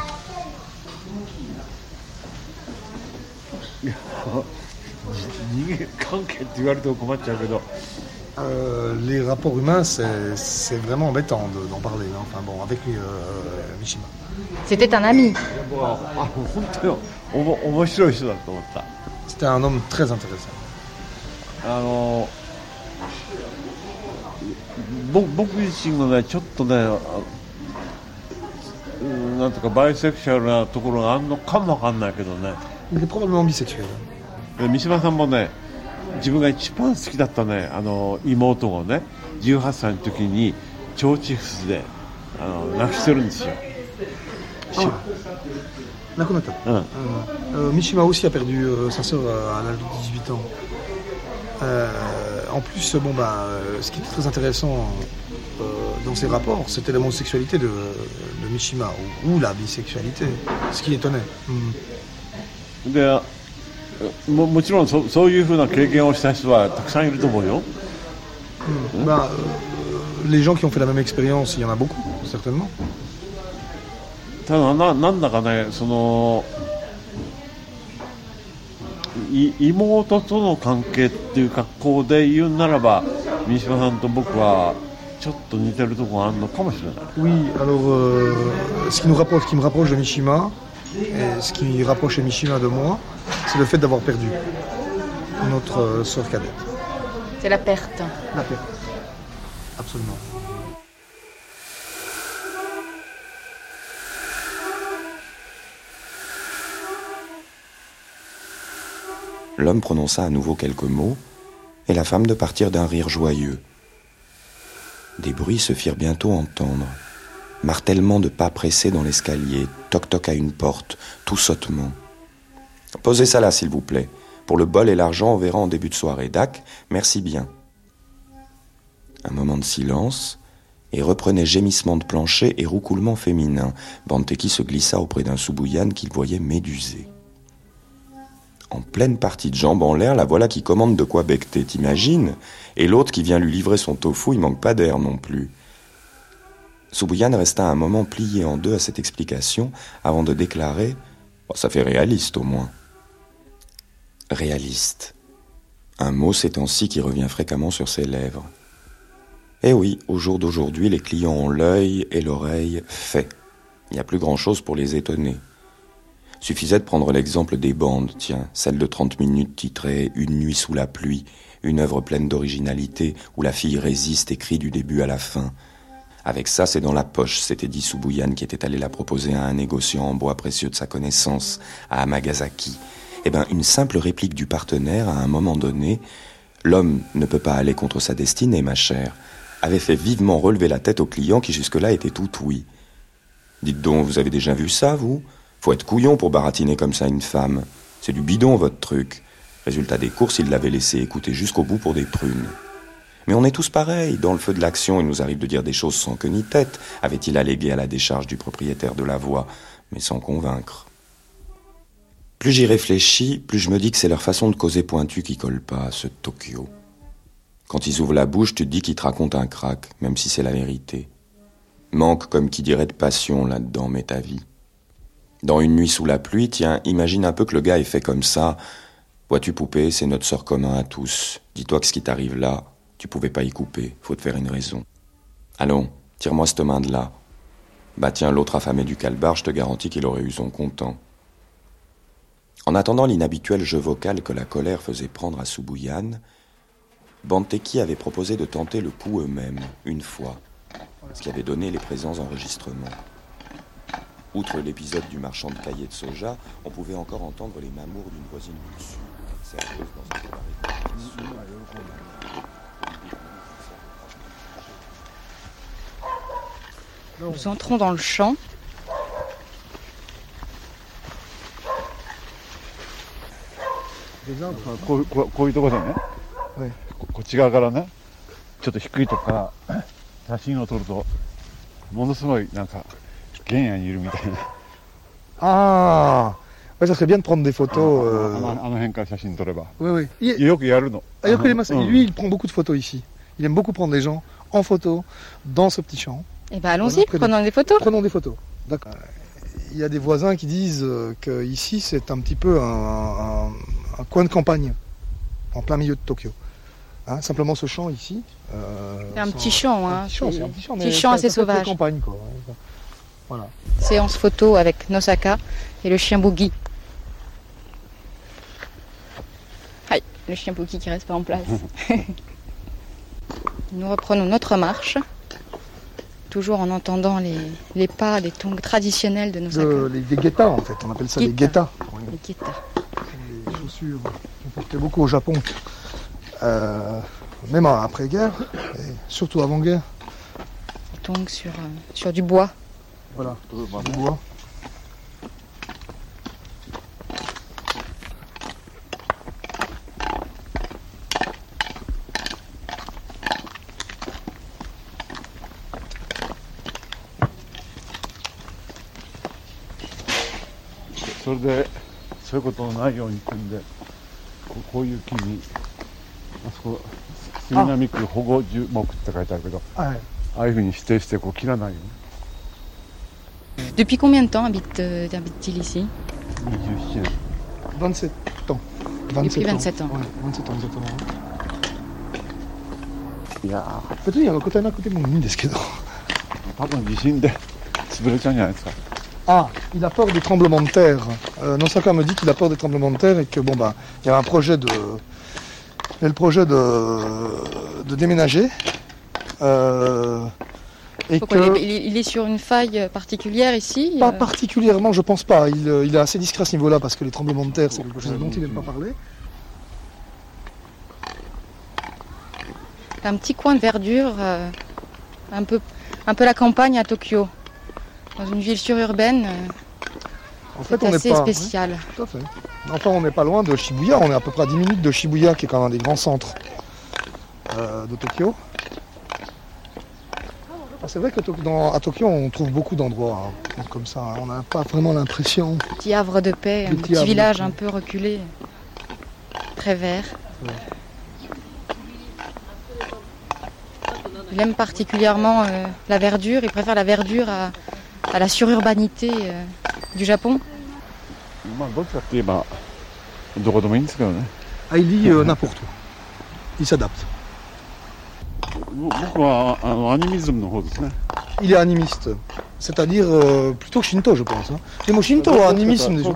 Les rapports humains, c'est vraiment embêtant d'en parler. Enfin bon, avec Mishima. C'était un ami. C'était un homme très intéressant. 僕自身のねちょっとねなんとかバイセクシャルなところがあるのかもわかんないけどね。 Il est probablement bisexuel. 三島さんもね自分が一番好きだったね妹がね18歳の時に腸チフスで亡くしてるんですよ。 亡くなった。Mishima aussi a perdu sa sœur à l'âge de 18 ans. En plus, ce qui était très intéressant dans ces rapports, c'était l'homosexualité de Mishima, ou la bisexualité, ce qui étonnait. でもちろんそういうふうな経験をした人はたくさんいると思うよ。 Les gens qui ont fait la même expérience, il y en a beaucoup, certainement. ただなんだかね妹との関係っていう格好で言うならば三島さんと僕はちょっと似てるところがあるのかもしれない。 Oui, alors ce qui me rapproche de Mishima et ce qui rapproche Mishima de moi, c'est le fait d'avoir perdu notre sœur cadette. C'est la perte. La perte, absolument. L'homme prononça à nouveau quelques mots, et la femme de partir d'un rire joyeux. Des bruits se firent bientôt entendre. Martèlement de pas pressés dans l'escalier, toc-toc à une porte, tout sottement. « Posez ça là, s'il vous plaît. Pour le bol et l'argent, on verra en début de soirée. Dac, merci bien. » Un moment de silence, et reprenait gémissement de plancher et roucoulement féminin. Banteki se glissa auprès d'un Subuyane qu'il voyait médusé. En pleine partie de jambes en l'air, la voilà qui commande de quoi becter, t'imagines ? Et l'autre qui vient lui livrer son tofu, il manque pas d'air non plus. Subuyane resta un moment plié en deux à cette explication, avant de déclarer « Ça fait réaliste au moins ». Réaliste. Un mot ces temps-ci qui revient fréquemment sur ses lèvres. Eh oui, au jour d'aujourd'hui, les clients ont l'œil et l'oreille faits. Il n'y a plus grand-chose pour les étonner. Suffisait de prendre l'exemple des bandes, tiens, celle de 30 minutes titrée « Une nuit sous la pluie », une œuvre pleine d'originalité où la fille résiste et crie du début à la fin. Avec ça, c'est dans la poche, s'était dit Subuyane qui était allé la proposer à un négociant en bois précieux de sa connaissance, à Amagasaki. Eh bien, une simple réplique du partenaire, à un moment donné, « L'homme ne peut pas aller contre sa destinée, ma chère », avait fait vivement relever la tête au client qui jusque-là était tout oui. « Dites donc, vous avez déjà vu ça, vous ? Faut être couillon pour baratiner comme ça une femme. C'est du bidon, votre truc. » Résultat des courses, il l'avait laissé écouter jusqu'au bout pour des prunes. Mais on est tous pareils. Dans le feu de l'action, il nous arrive de dire des choses sans queue ni tête, avait-il allégué à la décharge du propriétaire de la voie, mais sans convaincre. Plus j'y réfléchis, plus je me dis que c'est leur façon de causer pointue qui colle pas à ceux de Tokyo. Quand ils ouvrent la bouche, tu te dis qu'ils te racontent un crack, même si c'est la vérité. Manque, comme qui dirait, de passion là-dedans, mais ta vie. Dans Une nuit sous la pluie, tiens, imagine un peu que le gars est fait comme ça. Vois-tu, poupée, c'est notre sort commun à tous. Dis-toi que ce qui t'arrive là, tu pouvais pas y couper, faut te faire une raison. Allons, tire-moi cette main de là. Bah tiens, l'autre affamé du calbar, je te garantis qu'il aurait eu son content. En attendant l'inhabituel jeu vocal que la colère faisait prendre à Subuyan, Banteki avait proposé de tenter le coup eux-mêmes, une fois, ce qui avait donné les présents enregistrements. Outre l'épisode du marchand de cahiers de soja, on pouvait encore entendre les mamours d'une voisine du dessus, sérieuse dans un cabaret. Nous entrons dans le champ. Déjà, こういうところでね、はい、こっち側からね、ちょっと低いとこから写真を撮ると、ものすごいなんか原野にいるみたいな。 Ah, ouais, ça serait bien de prendre des photos. あの辺から写真撮れば。 Oui, oui. よくやるの。 Lui, il prend beaucoup de photos ici. Il aime beaucoup prendre des gens en photo dans ce petit champ. Eh ben allons-y, prenons des photos. Prenons des photos. D'accord. Il y a des voisins qui disent que ici c'est un petit peu un coin de campagne, en plein milieu de Tokyo. Hein, simplement ce champ ici. C'est un petit champ, hein. C'est un petit champ, assez sauvage. Campagne, quoi. Voilà. Séance photo avec Nosaka et le chien Boogie. Aïe, le chien Boogie qui reste pas en place. Nous reprenons notre marche, toujours en entendant les pas, les tongs traditionnels de Nosaka. Les guettas en fait, on appelle ça les guettas. Les guettas. Les chaussures qu'on portait beaucoup au Japon, même après-guerre, et surtout avant-guerre. Les tongs sur du bois. Voilà, du bois. それでそういうことのないようにってんでこういう木にあそこ杉並区保護樹木って書いてあるけど、ああいうふうに指定してこう切らないように。 Depuis combien de temps habite-t-il ici? 27 年. 27 ans. Depuis 27 ans. Ouais, 27 ans exactement. いやー、別に答えなくてもいいんですけど。 多分地震で潰れちゃうんじゃないですか。 Ah, il a peur des tremblements de terre. Nosaka me dit qu'il a peur des tremblements de terre et que bon bah il y a un projet de déménager. Et que... il est sur une faille particulière ici? Pas particulièrement, je pense pas. Il est assez discret à ce niveau-là parce que les tremblements de terre c'est quelque chose dont il n'aime pas parler. Un petit coin de verdure, un peu la campagne à Tokyo. Dans une ville sururbaine, en fait, c'est assez spécial. Hein, tout à fait. Enfin, on n'est pas loin de Shibuya, on est à peu près à 10 minutes de Shibuya, qui est quand même un des grands centres de Tokyo. C'est vrai qu'à Tokyo, on trouve beaucoup d'endroits hein, comme ça. On n'a pas vraiment l'impression... Petit havre de paix, un petit village un peu reculé, très vert. Ouais. Il aime particulièrement la verdure, il préfère la verdure à la sururbanité du Japon. Ah, il lit n'importe où. Il s'adapte. Il est animiste, c'est-à-dire plutôt Shinto, je pense. Mais moi, Shinto ou animisme déjà.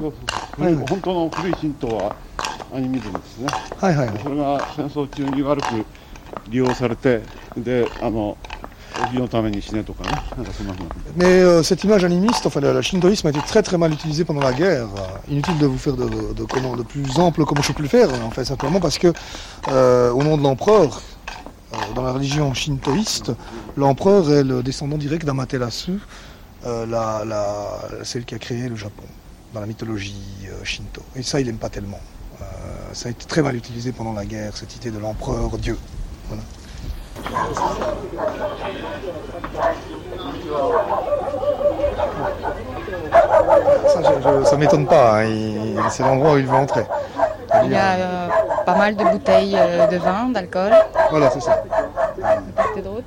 Mais cette image animiste, enfin le shintoïsme a été très très mal utilisé pendant la guerre. Inutile de vous faire de plus ample comme je peux le faire, en fait, simplement parce que au nom de l'empereur, dans la religion shintoïste, l'empereur est le descendant direct d'Amaterasu, celle qui a créé le Japon, dans la mythologie shinto. Et ça, il n'aime pas tellement. Ça a été très mal utilisé pendant la guerre, cette idée de l'empereur Dieu. Voilà. Ça m'étonne pas, hein. C'est l'endroit où il veut entrer. Il y a pas mal de bouteilles de vin, d'alcool. Voilà, c'est ça. De d'autres.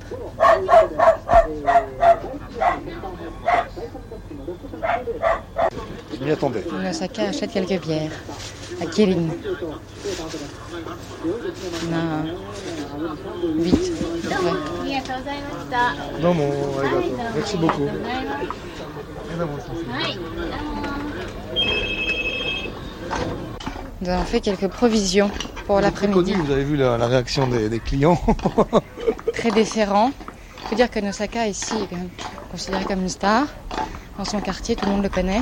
Je m'y attendais. Nosaka achète quelques bières à Kirin. On a 8. Non, mon arigato. Merci beaucoup. Nous avons fait quelques provisions pour l'après-midi. Vous avez vu la réaction des clients. Très déférent. Il faut dire que Nosaka ici est quand même considéré comme une star. Dans son quartier, tout le monde le connaît.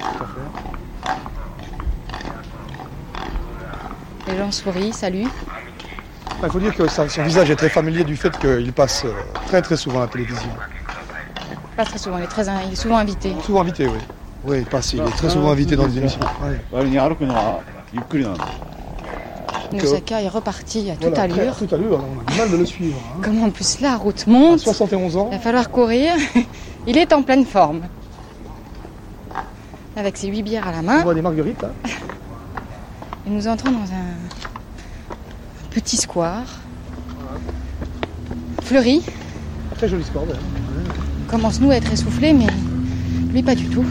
Les gens sourient, saluent. Il faut dire que son visage est très familier du fait qu'il passe très très souvent à la télévision. Pas très souvent, il est souvent invité. Souvent invité, oui. Oui, il est très souvent invité dans les émissions. Ouais. Nosaka est reparti à toute allure. À toute allure, on a du mal de le suivre. Hein. Comme en plus la route monte, à 71 ans. Il va falloir courir. Il est en pleine forme. Avec ses 8 bières à la main. On voit des marguerites là. Et nous entrons dans un petit square. Fleuri. Très joli square. Ouais. On commence nous à être essoufflés, mais lui pas du tout.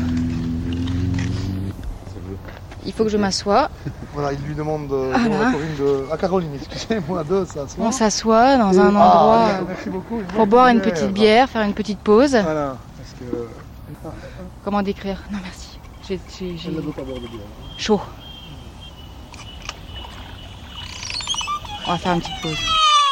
Il faut que je m'assoie. Voilà, il lui demande à Caroline, excusez-moi, de s'asseoir. On s'assoit dans un endroit pour boire une petite bière, faire une petite pause. Voilà, parce que... Comment décrire? Non, merci. J'ai chaud. On va faire une petite pause.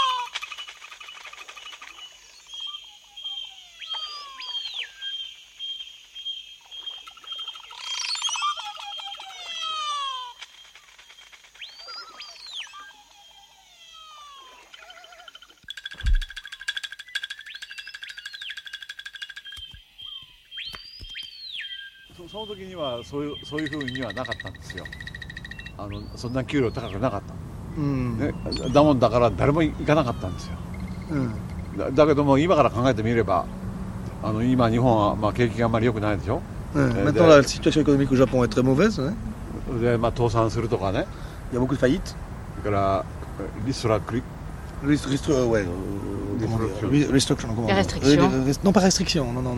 Maintenant, la situation économique au Japon est très mauvaise. Hein. Il y a beaucoup de faillites. Restrictions. Non, pas restriction. Non.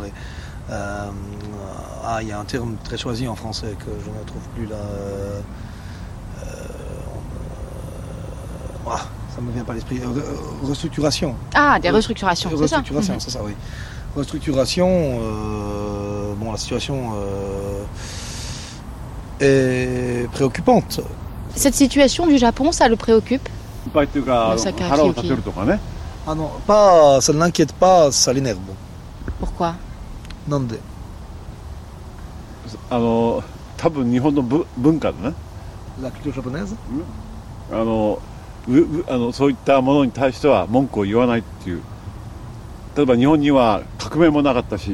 Il y a un terme très choisi en français que je ne trouve plus là. Ça ne me vient pas à l'esprit. Restructuration. Ah, des restructurations, c'est ça. Restructuration, c'est ça, oui. Restructuration, la situation est préoccupante. Cette situation du Japon, ça le préoccupe? Ah non, pas, ça ne l'inquiète pas, ça l'énerve. Pourquoi? Nande. La culture japonaise? そういったものに対しては文句を言わないっていう。例えば日本には革命もなかったし。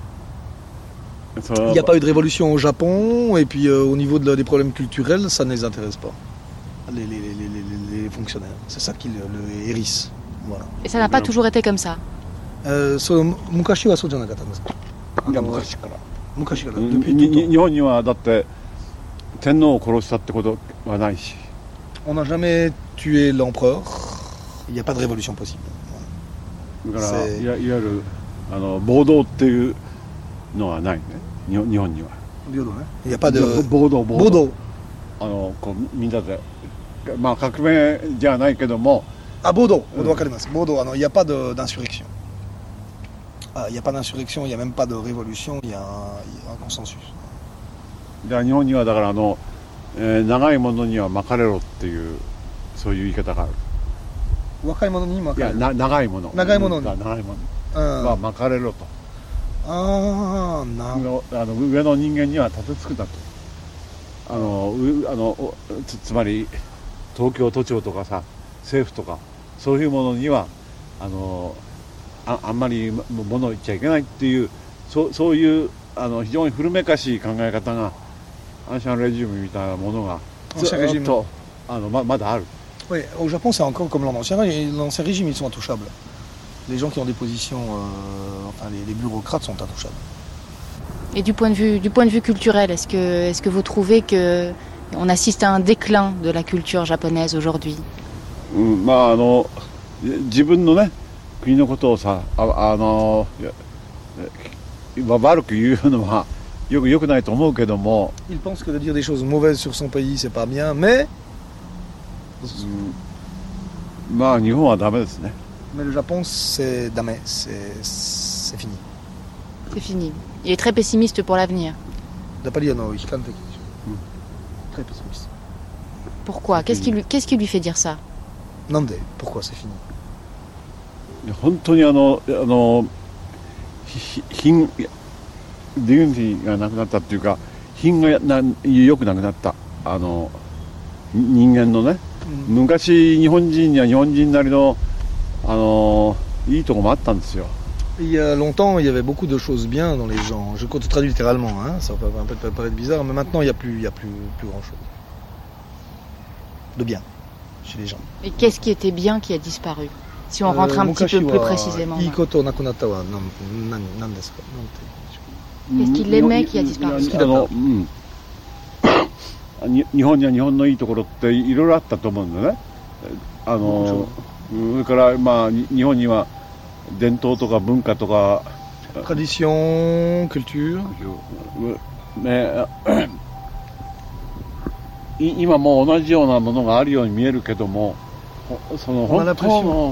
Il n'y a pas eu de révolution au Japon, et puis au niveau des problèmes culturels, ça ne les intéresse pas. Les fonctionnaires, c'est ça qui le hérisse. Voilà. Et ça n'a pas toujours été comme ça? Mukashi wa so janakata desu ka? Mukashi kara. 日本にはだって天皇を殺したってことはないし。 On n'a jamais tué l'empereur. Il n'y a pas de révolution possible. だからいわゆる暴動っていうのはないね。日本には。 Il n'y a pas de 暴動。 暴動。 こうみんなで革命じゃないけども。 Ah, Bodo, on doit calmer. Bodo, il n'y a pas d'insurrection. Il n'y a pas d'insurrection, il n'y a même pas de révolution, il y a un consensus. 日本にはだから長いものには巻かれろっていうそういう言い方がある。 若いものに巻かれる。 いや長いもの。 長いものに。 長いものは巻かれろと。 ああ、 上の人間には立てつくなと。つまり東京都庁とかさ、政府とかそういうものにはあんまり物を言っちゃいけないっていうそういう非常に古めかしい考え方がアンシャンレジームみたいなものがずっとまだある。 Oui, au Japon, c'est encore comme l'Ancien Régime, ils sont intouchables. Les gens qui ont des positions, les bureaucrates sont intouchables. Et du point de vue culturel, est-ce que vous trouvez que on assiste à un déclin de la culture japonaise aujourd'hui? 自分のね国のことをさ悪く言うのはよくないと思うけども。 Il pense que de dire des choses mauvaises sur son pays, c'est pas bien, mais まあ日本はダメですね。 Mais le Japon, c'est damé, c'est fini. C'est fini. Il est très pessimiste pour l'avenir. Très pessimiste. Pourquoi? Qu'est-ce qui lui fait dire ça? Nande, pourquoi c'est fini? 本当に品ディグニティがなくなったっていうか品が良くなくなった人間のね、昔日本人には日本人なりのいいとこもあったんですよ。 Il y a longtemps, il y avait beaucoup de choses bien dans les gens. Je traduis littéralement, hein, ça peut un peu paraître bizarre, mais maintenant il n'y a plus grand-chose de bien chez les gens. Et qu'est-ce qui était bien qui a disparu? Si on rentre un petit peu plus précisément. Qu'est-ce qu'il aimait qui a disparu? 日本には日本のいいところっていろいろあったと思うんだね。それからまあ日本には伝統とか文化とか tradition, culture ね、今も同じようなものがあるように見えるけども、その本当の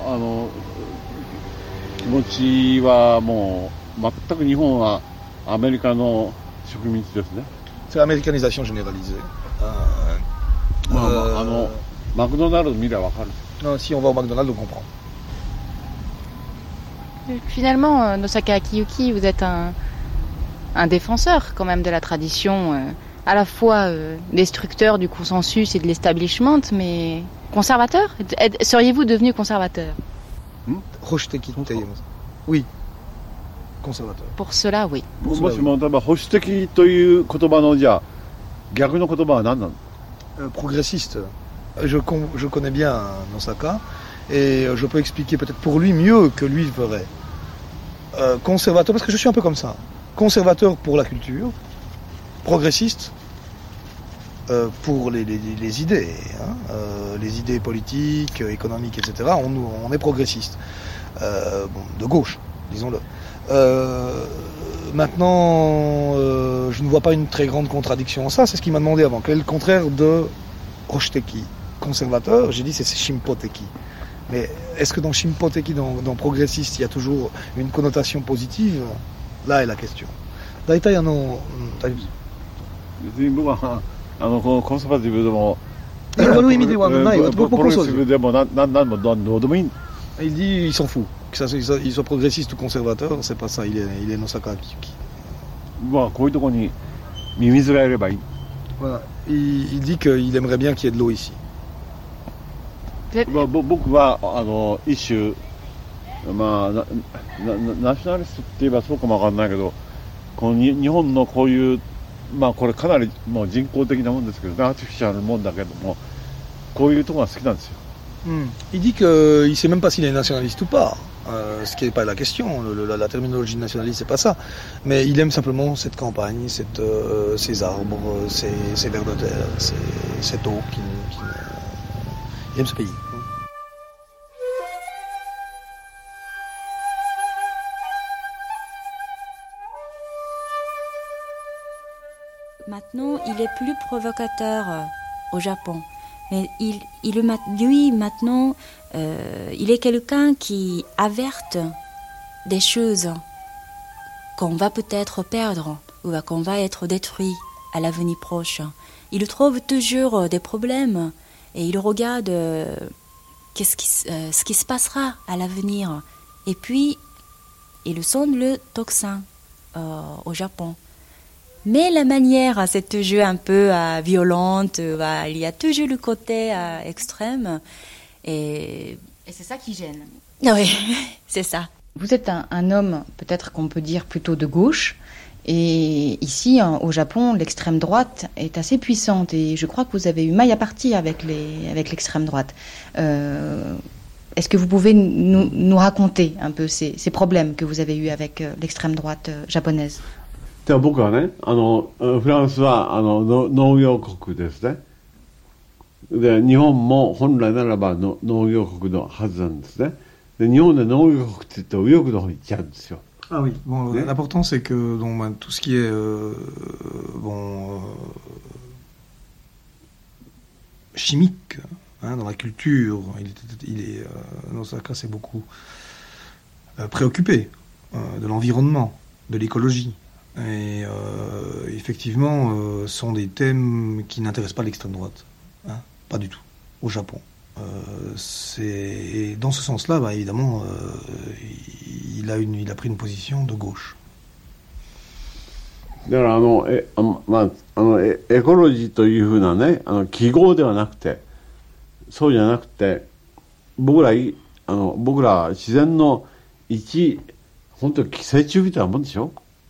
気持ちはもう全く日本はアメリカの植民地ですね。 C'est l'américanisation généralisée. マクドナルド見ればわかる。 Si on va au McDonald's, on comprend. Finalement, Nosaka Akiyuki, vous êtes un défenseur quand même de la tradition, à la fois destructeur du consensus et de l'establishment, mais conservateur? Seriez-vous devenu conservateur? Oui. Conservateur. Pour cela, oui. もしも例えば保守的という言葉のじゃあ逆の言葉は何なの? Progressiste. Je connais bien Nosaka et je peux expliquer peut-être pour lui mieux que lui ferait. Conservateur, parce que je suis un peu comme ça. Conservateur pour la culture, progressiste pour les idées, hein, les idées politiques, économiques, etc. On est progressiste. De gauche, disons-le. Maintenant, je ne vois pas une très grande contradiction en ça. C'est ce qu'il m'a demandé avant. Quel est le contraire de Roshiteki? Conservateur, j'ai dit c'est Shimpoteki. Mais est-ce que dans Shimpoteki, dans progressiste, il y a toujours une connotation positive? Là est la question. Daitai, non. コンサバティブでも悪い意味ではない。 プログレッシブでも何もどうでもいい。 Il dit il s'en fout. Il soit progressiste ou conservateur, c'est pas ça. Il est Nosaka Akiyuki. まあこういうところにミミズがいればいい。 Voilà. Il dit qu'il aimerait bien qu'il y ait de l'eau ici. 僕は一種まあナショナリストって言えばそうかもわかんないけど、この日本のこういうまあこれかなりもう人工的なもんですけど、アーティフィシャルなもんだけども、こういうところが好きなんですよ。 Il dit qu'il ne sait même pas s'il est nationaliste ou pas, ce qui n'est pas la question, la terminologie de nationaliste c'est pas ça, mais il aime simplement cette campagne, ces arbres, ces vers de terre, cette eau, il aime ce pays. Maintenant, il est plus provocateur au Japon. Mais lui, maintenant, il est quelqu'un qui averte des choses qu'on va peut-être perdre ou qu'on va être détruit à l'avenir proche. Il trouve toujours des problèmes et il regarde ce qui se passera à l'avenir. Et puis, il sonde le tocsin au Japon. Mais la manière, c'est toujours un peu violente, il y a toujours le côté extrême. Et c'est ça qui gêne. Oui, c'est ça. Vous êtes un homme, peut-être qu'on peut dire plutôt de gauche, Et ici, au Japon, l'extrême droite est assez puissante. Et je crois que vous avez eu maille à partie avec l'extrême droite. Est-ce que vous pouvez nous raconter un peu ces problèmes que vous avez eus avec l'extrême droite japonaise? 僕はね、フランスは農業国ですね。で、日本も本来ならば農業国のはずなんですね。で、日本で農業国って言って右翼の方に行っちゃうんですよ。 Ah oui, bon, l'important c'est que tout ce qui est chimique, dans la culture, Nosaka s'est beaucoup préoccupé de l'environnement, de l'écologie. Et effectivement, sont des thèmes qui n'intéressent pas l'extrême droite, pas du tout, au Japon. Et dans ce sens-là, évidemment, il a pris une position de gauche. だからエコロジーというふうなね記号ではなくて、そうじゃなくて僕ら自然の本当に寄生虫みたいなもんでしょ。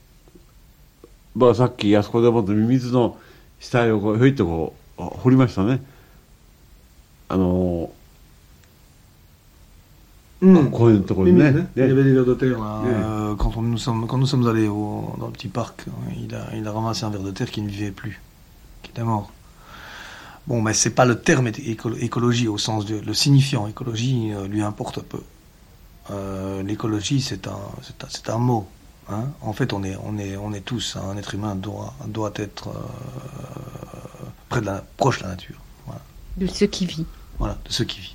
さっきあそこでもミミズの死体をひょいっと掘りましたね。こういうところにね。 Il y avait des vers de terre là. Quand nous sommes allés dans le petit parc, il a ramassé un ver de terre qui ne vivait plus, qui était mort. Bon, mais c'est pas le terme écologie au sens le signifiant écologie lui importe peu. L'écologie c'est un mot. En fait, on est tous, un être humain doit être proche de la nature. Voilà. De ce qui vit. Voilà, de ce qui vit.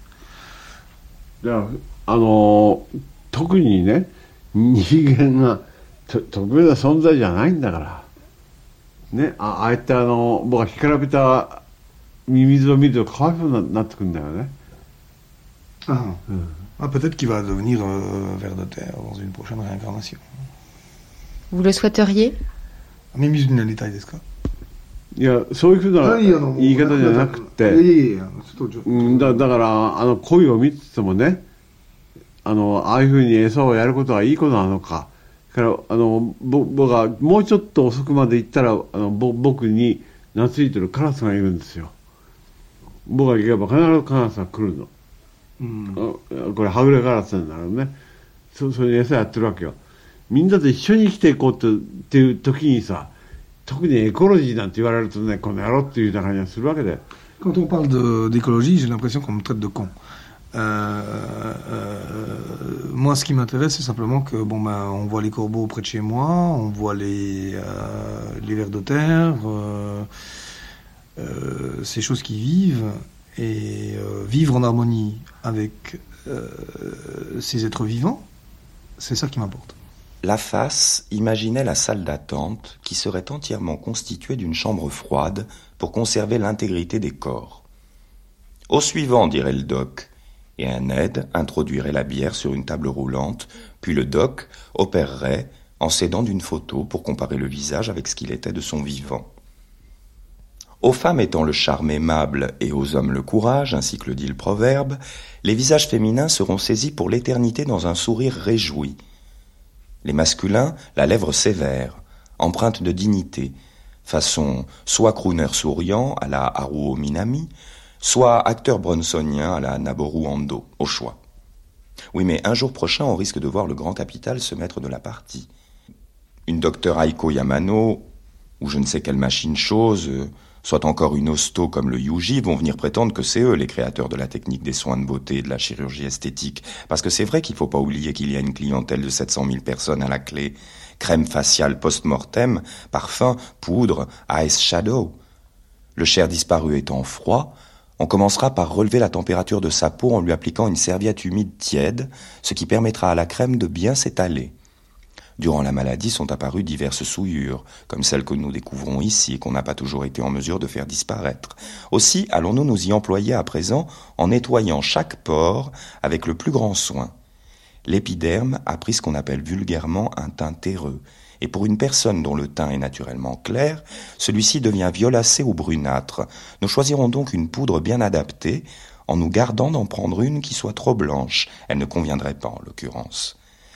特にね、人間が特別な存在じゃないんだからね。ああいった僕が干からびたミミズを見るとかわいそうになってくるんだよね。 Peut-être qu'il va devenir ver de terre dans une prochaine réincarnation. Vous le souhaiteriez? ミミズになりたいですか？ いや、そういうふうな言い方じゃなくて、だから鯉を見ててもね、ああいうふうに餌をやることはいいことなのか。から僕がもうちょっと遅くまで行ったら僕に懐いてるカラスがいるんですよ。僕が行けば必ずカラスが来るの。これはぐれカラスなんだろうね。それに餌やってるわけよ。みんなで一緒に生きていこうっていう時にさ、特にエコロジーなんて言われるとね、この野郎っていうような感じがするわけで。 Quand on parle d'écologie, j'ai l'impression qu'on me traite de con. Moi, ce qui m'intéresse, c'est simplement que on voit les corbeaux près de chez moi, on voit les vers de terre, ces choses qui vivent, et vivre en harmonie avec ces êtres vivants, c'est ça qui m'importe. La face imaginait la salle d'attente qui serait entièrement constituée d'une chambre froide pour conserver l'intégrité des corps. Au suivant, dirait le doc, et un aide introduirait la bière sur une table roulante, puis le doc opérerait en s'aidant d'une photo pour comparer le visage avec ce qu'il était de son vivant. Aux femmes étant le charme aimable et aux hommes le courage, ainsi que le dit le proverbe, les visages féminins seront saisis pour l'éternité dans un sourire réjoui. Les masculins, la lèvre sévère, empreinte de dignité, façon soit crooner souriant à la Haruo Minami, soit acteur bronsonien à la Naboru Ando, au choix. Oui, mais un jour prochain, on risque de voir le grand capital se mettre de la partie. Une docteure Aiko Yamano, ou je ne sais quelle machine chose, soit encore une hosto comme le Yuji, vont venir prétendre que c'est eux les créateurs de la technique des soins de beauté et de la chirurgie esthétique. Parce que c'est vrai qu'il ne faut pas oublier qu'il y a une clientèle de 700 000 personnes à la clé. Crème faciale post-mortem, parfum, poudre, ice shadow. Le cher disparu étant froid, on commencera par relever la température de sa peau en lui appliquant une serviette humide tiède, ce qui permettra à la crème de bien s'étaler. Durant la maladie sont apparues diverses souillures, comme celles que nous découvrons ici et qu'on n'a pas toujours été en mesure de faire disparaître. Aussi, allons-nous nous y employer à présent en nettoyant chaque pore avec le plus grand soin. L'épiderme a pris ce qu'on appelle vulgairement un teint terreux, et pour une personne dont le teint est naturellement clair, celui-ci devient violacé ou brunâtre. Nous choisirons donc une poudre bien adaptée, en nous gardant d'en prendre une qui soit trop blanche. Elle ne conviendrait pas en l'occurrence.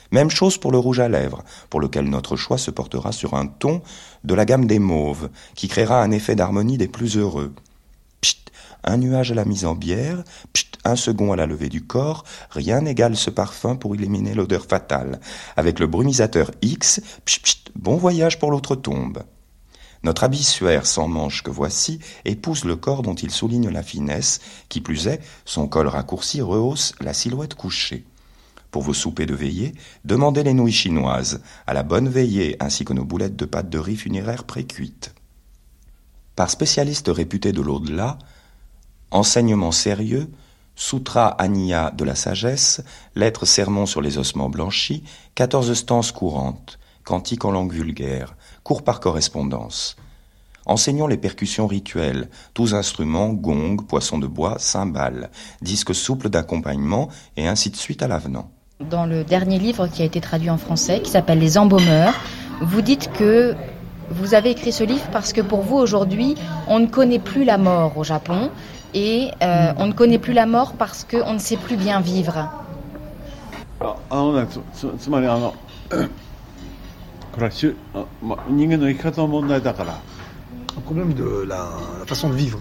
Même chose pour le rouge à lèvres, pour lequel notre choix se portera sur un ton de la gamme des mauves, qui créera un effet d'harmonie des plus heureux. Pchit, un nuage à la mise en bière, pchit, un second à la levée du corps, rien n'égale ce parfum pour éliminer l'odeur fatale. Avec le brumisateur X, pchit, pchit, bon voyage pour l'autre tombe. Notre habit suaire sans manches que voici épouse le corps dont il souligne la finesse, qui plus est, son col raccourci rehausse la silhouette couchée. Pour vos soupers de veillée, demandez les nouilles chinoises, à la bonne veillée, ainsi que nos boulettes de pâte de riz funéraire pré-cuites. Par spécialiste réputé de l'au-delà, enseignement sérieux, Sutra Aniya de la sagesse, lettres sermons sur les ossements blanchis, 14 stances courantes, cantiques en langue vulgaire, cours par correspondance. Enseignons les percussions rituelles, tous instruments, gongs, poissons de bois, cymbales, disques souples d'accompagnement et ainsi de suite à l'avenant. Dans le dernier livre qui a été traduit en français, qui s'appelle Les Embaumeurs, vous dites que vous avez écrit ce livre parce que pour vous aujourd'hui, on ne connaît plus la mort au Japon et on ne connaît plus la mort parce qu'on ne sait plus bien vivre. Un problème de la façon de vivre.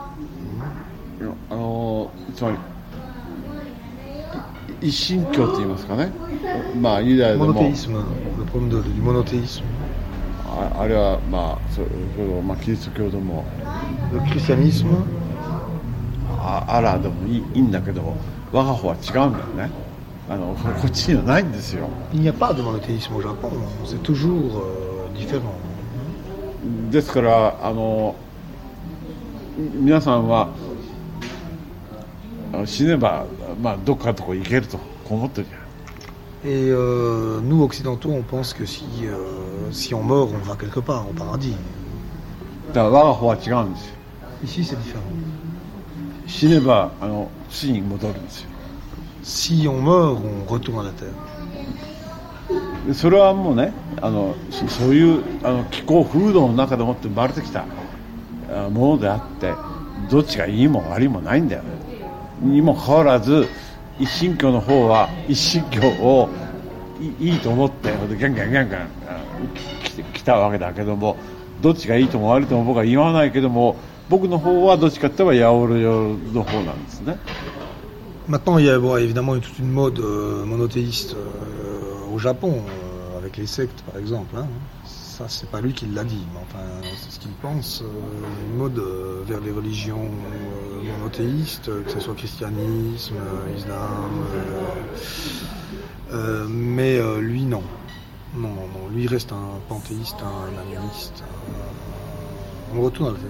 Monothéisme, le problème du monothéisme. Le christianisme. Il n'y a pas de monothéisme au Japon, c'est toujours différent. ですから皆さんは死ねばどっかのとこ行けると思ってるじゃん。 Et nous occidentaux, on pense que si on meurt, on va quelque part au paradis. だから我が方は違うんですよ。 Ici, c'est différent. 死ねば土に戻るんですよ。 Si on meurt, on retourne à la terre. それはもうね、そういう気候風土の中でもって生まれてきたものであって、どっちがいいも悪いもないんだよ。にもかかわらず、一神教の方は一神教をいいと思ってギャンギャンギャンギャン来たわけだけども、どっちがいいとも悪いとも僕は言わないけども、僕の方はどっちかって言えばヤオロヨの方なんですね。 Maintenant, il y a évidemment toute une mode monothéiste au Japon, avec les sectes par exemple. Hein. Ça, c'est pas lui qui l'a dit, mais enfin, c'est ce qu'il pense. Une mode vers les religions monothéistes, que ce soit christianisme, islam. Mais lui, non. Non, lui il reste un panthéiste, un animiste. On retourne à la terre.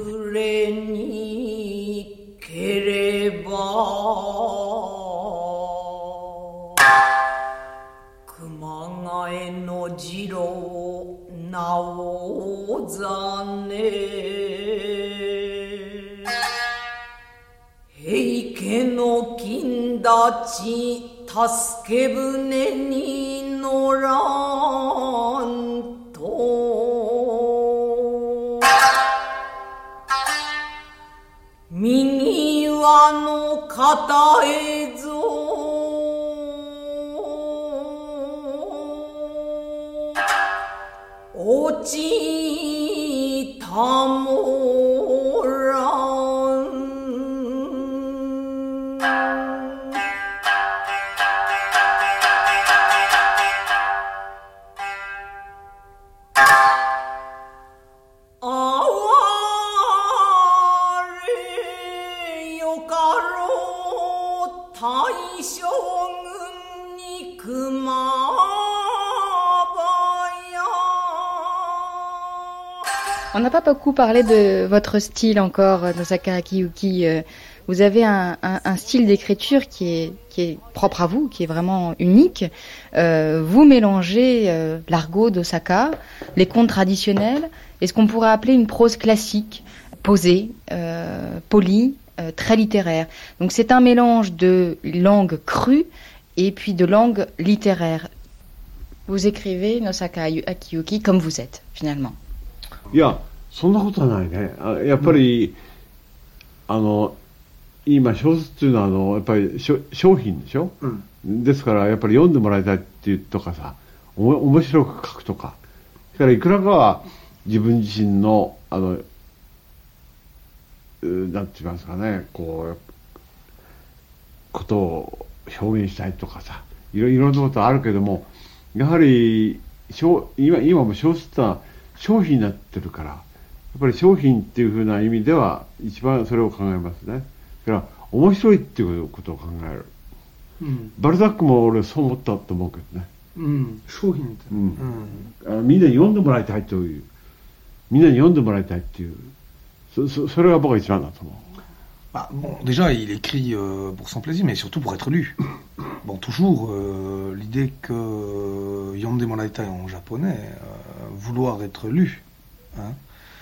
ければ熊谷の次郎直実平家の金立ち助け舟に乗らんと右輪の片へぞ落ちたもらん On n'a pas beaucoup parlé de votre style encore, Nosaka Akiyuki. Vous avez un style d'écriture qui est propre à vous, qui est vraiment unique. Vous mélangez l'argot d'Osaka, les contes traditionnels, et ce qu'on pourrait appeler une prose classique, posée, polie, très littéraire. Donc c'est un mélange de langue crue et puis de langue littéraire. Vous écrivez Nosaka Akiyuki comme vous êtes, finalement. いや、そんなことはないね。やっぱり、今小説っていうのはやっぱり商品でしょ、 ですからやっぱり読んでもらいたいっていうとかさ、面白く書くとか、それからいくらかは自分自身のなんて言いますかね、こうことを表現したいとかさ、いろんなことあるけども、やはり今も小説ってのは商品になってるから、やっぱり商品っていうふうな意味では一番それを考えますね。だから面白いっていうことを考える。バルザックも俺そう思ったと思うけどね。 商品って、 みんなに読んでもらいたいという、みんなに読んでもらいたいっていう、それが僕は一番だと思う。 Bon, déjà, il écrit pour son plaisir, mais surtout pour être lu. Bon, toujours l'idée que Yonde Monaitai en japonais, vouloir être lu. Hein,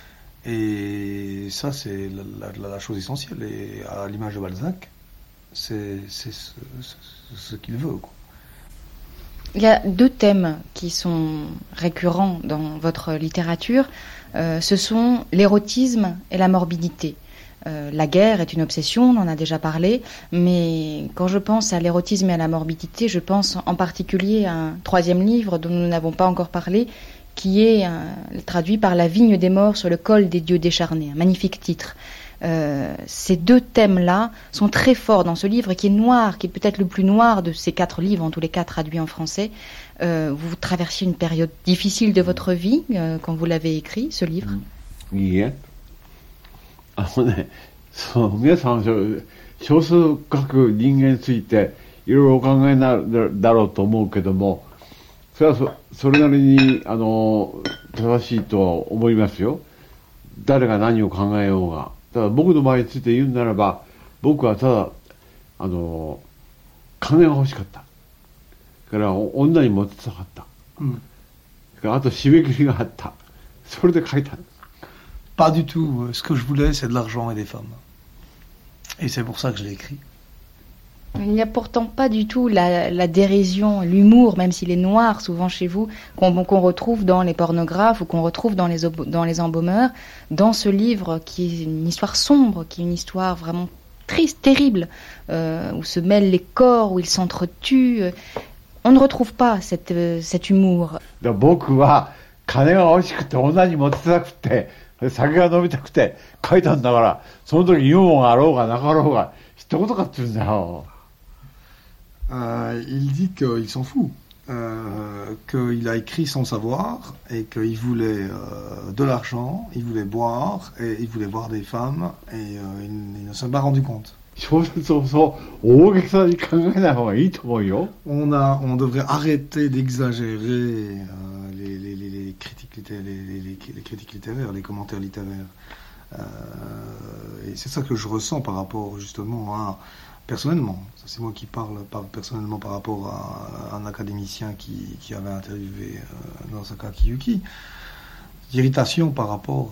et ça, c'est la chose essentielle. Et à l'image de Balzac, c'est ce qu'il veut, quoi. Il y a deux thèmes qui sont récurrents dans votre littérature. Ce sont l'érotisme et la morbidité. La guerre est une obsession, on en a déjà parlé, mais quand je pense à l'érotisme et à la morbidité, je pense en particulier à un troisième livre dont nous n'avons pas encore parlé, qui est traduit par La vigne des morts sur le col des dieux décharnés, un magnifique titre. Ces deux thèmes-là sont très forts dans ce livre qui est noir, qui est peut-être le plus noir de ces 4 livres, en tous les cas traduits en français. Vous traversiez une période difficile de votre vie quand vous l'avez écrit, ce livre. Yeah. 皆さん少数書く人間についていろいろお考えになるだろうと思うけども、それはそれなりに正しいとは思いますよ。誰が何を考えようが。ただ僕の場合について言うならば、僕はただ金が欲しかった。から女にモテたかった。あと締め切りがあった。それで書いた。 Pas du tout. Ce que je voulais, c'est de l'argent et des femmes. Et c'est pour ça que je l'ai écrit. Il n'y a pourtant pas du tout la dérision, l'humour, même s'il est noir souvent chez vous, qu'on retrouve dans les pornographes ou qu'on retrouve dans les embaumeurs, dans ce livre qui est une histoire sombre, qui est une histoire vraiment triste, terrible, où se mêlent les corps, où ils s'entretuent. On ne retrouve pas cet humour. 僕は金が欲しくて女にモテたくて酒が飲みたくて書いたんだから、その時ユーモアがあろうがなかろうが知ったことかって言うんだよ。 Il dit qu'il s'en fout, qu'il a écrit sans savoir et qu'il voulait de l'argent, il voulait boire et il voulait voir des femmes et il ne s'est pas rendu compte. On devrait arrêter d'exagérer les critiques littéraires, les commentaires littéraires. Et c'est ça que je ressens par rapport justement à... Personnellement, ça c'est moi qui parle personnellement par rapport à un académicien qui avait interviewé Nosaka Kiyuki. D'irritation par rapport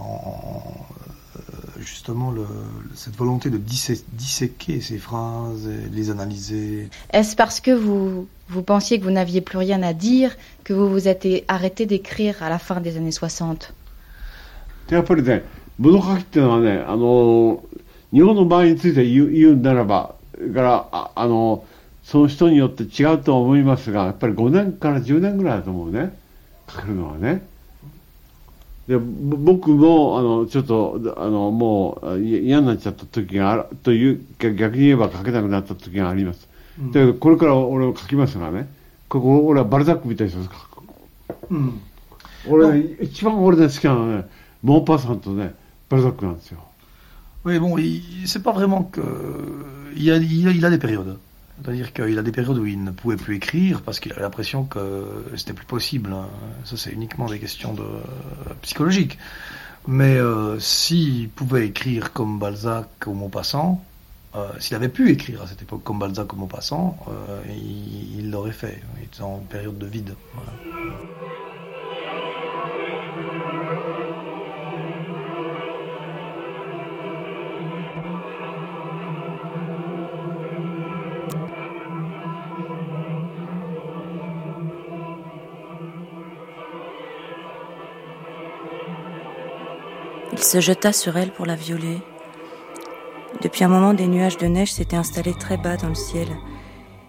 à justement cette volonté de disséquer ces phrases, les analyser. Est-ce parce que vous pensiez que vous n'aviez plus rien à dire que vous vous êtes arrêté d'écrire à la fin des années 60? やっぱりね、物書きっていうのはね、日本の場合について言うならば、からその人によって違うと思いますが、やっぱり5年から10年ぐらいだと思うね、書けるのはね。で僕もちょっともう嫌になっちゃった時があるという、逆に言えば書けなくなった時があります。でこれから俺も書きますがね、俺はバルザックみたいな人書く。一番俺ね好きなのはね、モンパサンとねバルザックなんですよ。 Oui, bon, c'est pas vraiment que... Il a des périodes. C'est-à-dire qu'il a des périodes où il ne pouvait plus écrire parce qu'il avait l'impression que c'était plus possible. Ça, c'est uniquement des questions psychologiques. Mais s'il pouvait écrire comme Balzac au Maupassant, s'il avait pu écrire à cette époque comme Balzac au Maupassant, il l'aurait fait. Il était en période de vide. Voilà. Il se jeta sur elle pour la violer. Depuis un moment, des nuages de neige s'étaient installés très bas dans le ciel.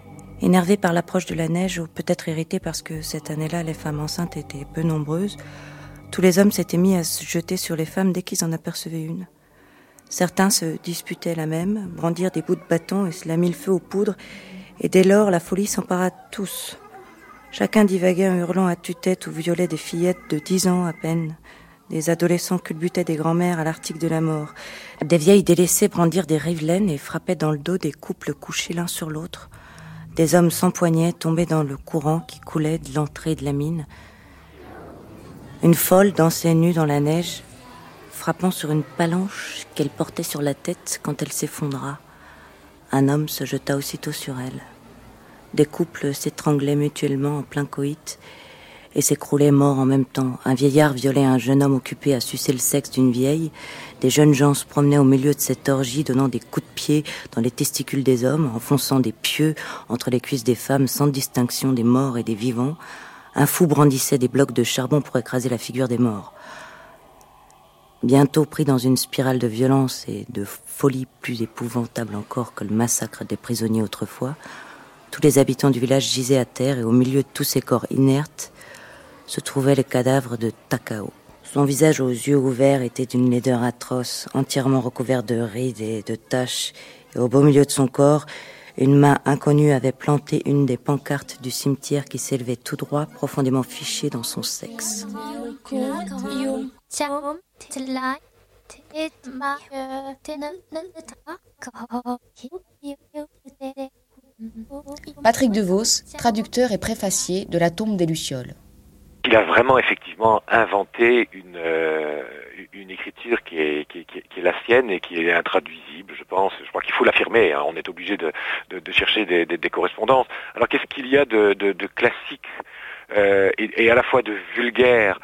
Énervée par l'approche de la neige, ou peut-être irritée parce que cette année-là, les femmes enceintes étaient peu nombreuses, tous les hommes s'étaient mis à se jeter sur les femmes dès qu'ils en apercevaient une. Certains se disputaient la même, brandirent des bouts de bâton et se la mirent le feu aux poudres, et dès lors, la folie s'empara de tous. Chacun divaguait en hurlant à tue-tête ou violait des fillettes de 10 ans à peine. Des adolescents culbutaient des grands-mères à l'article de la mort. Des vieilles délaissées brandirent des rivelaines et frappaient dans le dos des couples couchés l'un sur l'autre. Des hommes s'empoignaient, tombaient dans le courant qui coulait de l'entrée de la mine. Une folle dansait nue dans la neige, frappant sur une palanche qu'elle portait sur la tête quand elle s'effondra. Un homme se jeta aussitôt sur elle. Des couples s'étranglaient mutuellement en plein coït et s'écroulaient morts en même temps. Un vieillard violait un jeune homme occupé à sucer le sexe d'une vieille. Des jeunes gens se promenaient au milieu de cette orgie, donnant des coups de pied dans les testicules des hommes, enfonçant des pieux entre les cuisses des femmes sans distinction des morts et des vivants. Un fou brandissait des blocs de charbon pour écraser la figure des morts. Bientôt pris dans une spirale de violence et de folie plus épouvantable encore que le massacre des prisonniers autrefois, tous les habitants du village gisaient à terre et au milieu de tous ces corps inertes se trouvait le cadavre de Takao. Son visage aux yeux ouverts était d'une laideur atroce, entièrement recouvert de rides et de taches, et au beau milieu de son corps, une main inconnue avait planté une des pancartes du cimetière qui s'élevait tout droit, profondément fichée dans son sexe. Patrick Devos, traducteur et préfacier de La tombe des Lucioles. Il a vraiment effectivement inventé une écriture qui est la sienne et qui est intraduisible, je pense. Je crois qu'il faut l'affirmer, hein. On est obligé de chercher des correspondances. Alors qu'est-ce qu'il y a de classique et à la fois de vulgaire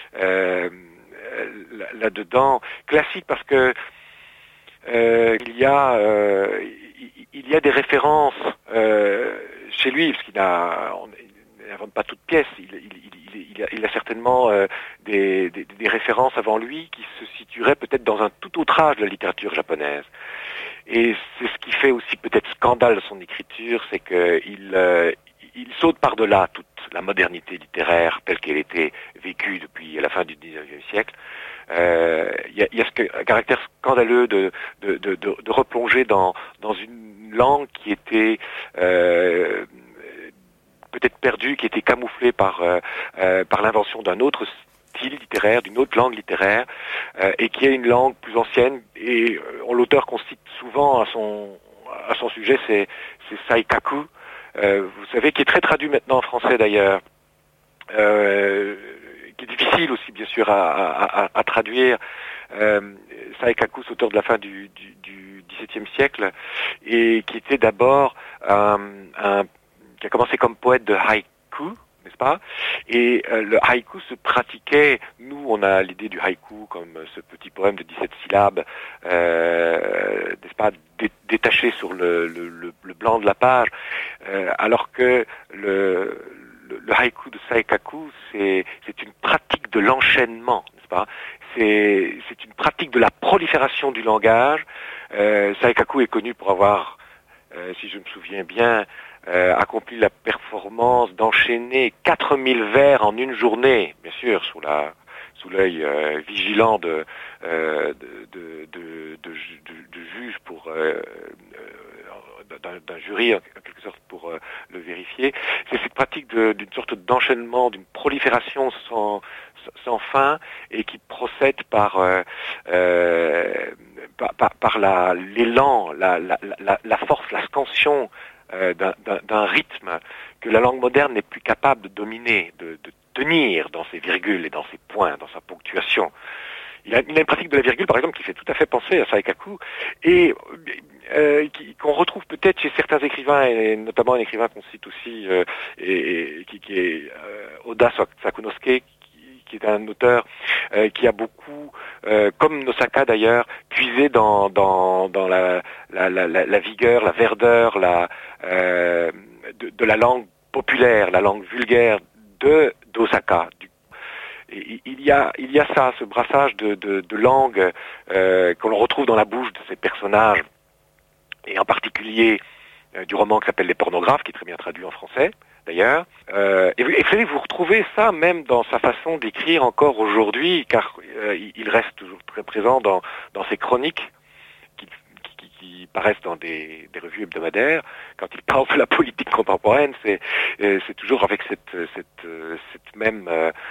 là-dedans? Classique parce que il y a des références chez lui, parce qu'il n'invente pas toute pièce. Il a certainement des références avant lui qui se situeraient peut-être dans un tout autre âge de la littérature japonaise. Et c'est ce qui fait aussi peut-être scandale de son écriture, c'est qu'il saute par-delà toute la modernité littéraire telle qu'elle était vécue depuis la fin du XIXe siècle. Il y a ce caractère scandaleux de replonger dans une langue qui était peut-être perdue, qui était camouflée par l'invention d'un autre style littéraire, d'une autre langue littéraire, et qui est une langue plus ancienne. Et l'auteur qu'on cite souvent à son sujet, c'est Saikaku, vous savez, qui est très traduit maintenant en français d'ailleurs, qui est difficile aussi bien sûr à traduire. Saikaku, c'est auteur de la fin du XVIIe siècle, et qui était d'abord qui a commencé comme poète de haïku, n'est-ce pas? Et le haïku se pratiquait, nous on a l'idée du haïku comme ce petit poème de 17 syllabes, n'est-ce pas, détaché sur le blanc de la page, alors que le haïku de Saikaku, c'est une pratique de l'enchaînement, n'est-ce pas? C'est une pratique de la prolifération du langage. Saikaku est connu pour avoir, si je me souviens bien, accompli la performance d'enchaîner 4000 vers en une journée, bien sûr, sous l'œil vigilant de juges pour d'un jury en quelque sorte pour le vérifier. C'est cette pratique d'une sorte d'enchaînement, d'une prolifération sans fin, et qui procède par l'élan, la force, la scansion d'un rythme que la langue moderne n'est plus capable de dominer, de tenir dans ses virgules et dans ses points, dans sa ponctuation. Il a une pratique de la virgule, par exemple, qui fait tout à fait penser à Saikaku, et qu'on retrouve peut-être chez certains écrivains, et notamment un écrivain qu'on cite aussi, qui est Oda Sakunosuke, qui est un auteur qui a beaucoup, comme Nosaka d'ailleurs, puisé dans la vigueur, la verdeur, de la langue populaire, la langue vulgaire d'Osaka. Il y a ça, ce brassage de langues que l'on retrouve dans la bouche de ces personnages, et en particulier du roman qui s'appelle Les Pornographes, qui est très bien traduit en français, d'ailleurs. Et vous retrouvez ça même dans sa façon d'écrire encore aujourd'hui, car il reste toujours très présent dans ses chroniques, qui paraissent dans des revues hebdomadaires. Quand il parle de la politique contemporaine, c'est toujours avec cette même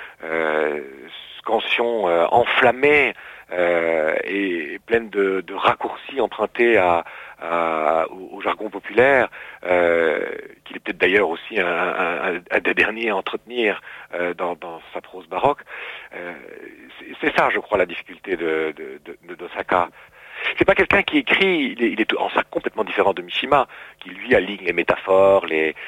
scansion enflammée et pleine de raccourcis empruntés au jargon populaire, qu'il est peut-être d'ailleurs aussi un des derniers à entretenir dans sa prose baroque. C'est ça, je crois, la difficulté de Nosaka. C'est pas quelqu'un qui écrit, il est en ça complètement différent de Mishima, qui lui aligne les métaphores,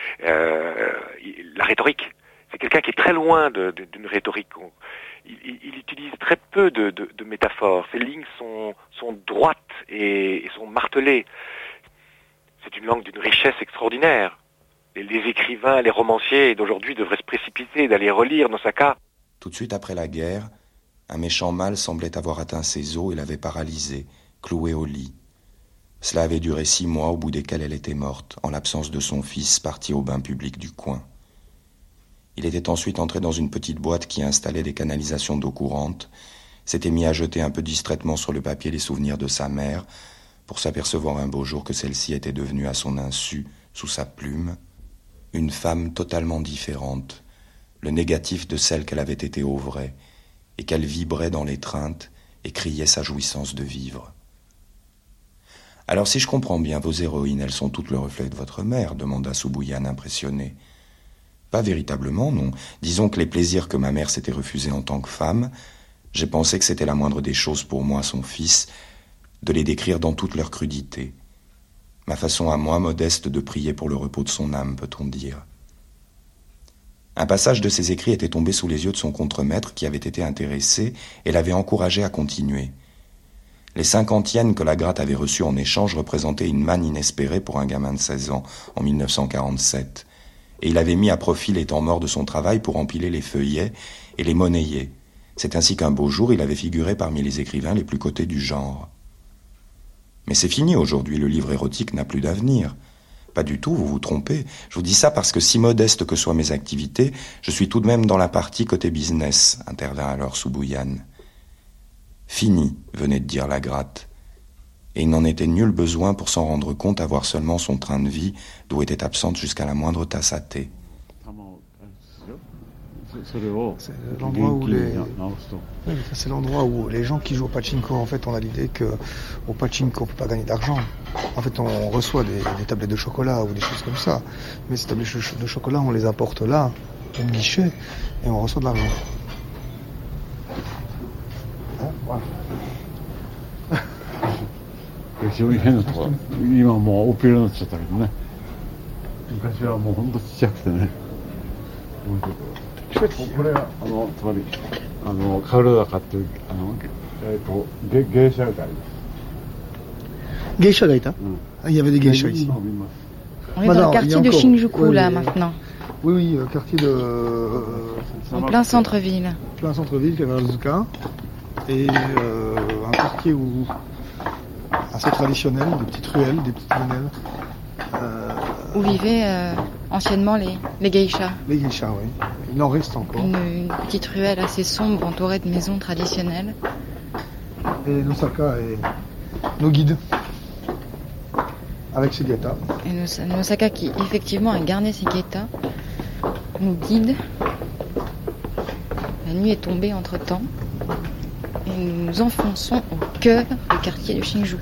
la rhétorique. C'est quelqu'un qui est très loin d'une rhétorique. Il utilise très peu de métaphores. Ses lignes sont droites et sont martelées. C'est une langue d'une richesse extraordinaire. Les écrivains, les romanciers d'aujourd'hui devraient se précipiter d'aller relire Nosaka. Tout de suite après la guerre, un méchant mal semblait avoir atteint ses os et l'avait paralysée, clouée au lit. Cela avait duré 6 mois, au bout desquels elle était morte, en l'absence de son fils parti au bain public du coin. Il était ensuite entré dans une petite boîte qui installait des canalisations d'eau courante, s'était mis à jeter un peu distraitement sur le papier les souvenirs de sa mère, pour s'apercevoir un beau jour que celle-ci était devenue à son insu, sous sa plume, une femme totalement différente, le négatif de celle qu'elle avait été au vrai, et qu'elle vibrait dans l'étreinte et criait sa jouissance de vivre. « Alors si je comprends bien, vos héroïnes, elles sont toutes le reflet de votre mère ?» demanda Subhuyan impressionné. « Pas véritablement, non. Disons que les plaisirs que ma mère s'était refusés en tant que femme, j'ai pensé que c'était la moindre des choses pour moi, son fils, de les décrire dans toute leur crudité. Ma façon à moi, modeste, de prier pour le repos de son âme, peut-on dire. » Un passage de ses écrits était tombé sous les yeux de son contremaître qui avait été intéressé et l'avait encouragé à continuer. Les 50 yens que la Gratte avait reçus en échange représentaient une manne inespérée pour un gamin de 16 ans, en 1947, et il avait mis à profit les temps morts de son travail pour empiler les feuillets et les monnayer. C'est ainsi qu'un beau jour, il avait figuré parmi les écrivains les plus cotés du genre. Mais c'est fini aujourd'hui, le livre érotique n'a plus d'avenir. Pas du tout, vous vous trompez. Je vous dis ça parce que si modeste que soient mes activités, je suis tout de même dans la partie côté business, intervint alors Subhuyan. Fini, venait de dire la Gratte. Et il n'en était nul besoin pour s'en rendre compte à voir seulement son train de vie, d'où était absente jusqu'à la moindre tasse à thé. C'est l'endroit où les gens qui jouent au pachinko, en fait, on a l'idée qu'au pachinko, on ne peut pas gagner d'argent. En fait, on reçoit des tablettes de chocolat ou des choses comme ça. Mais ces tablettes de chocolat, on les apporte là, au guichet, et on reçoit de l'argent. Voilà. 非常に変なところ、今もう大っぴらになっちゃったけどね。昔はもうほんとちっちゃくてね。これはつまりカウルダカっていう芸者があります。 芸者がいた？Il y avait des geishas ici. On est dans le quartier de Shinjuku là maintenant. Oui, quartier de. En plein centre-ville. Plein centre-ville, Kagarazuka. Et un quartier où assez traditionnel, des petites ruelles, des petites ruelles. Où vivaient anciennement les geishas. Les geishas, oui. Il en reste encore. Une petite ruelle assez sombre entourée de maisons traditionnelles. Et Nosaka est nos guides. Avec ses guettas. Et Nosaka qui effectivement a garni ses guettas nous guide. La nuit est tombée entre-temps. Et nous nous enfonçons au cœur du quartier de Shinjuku.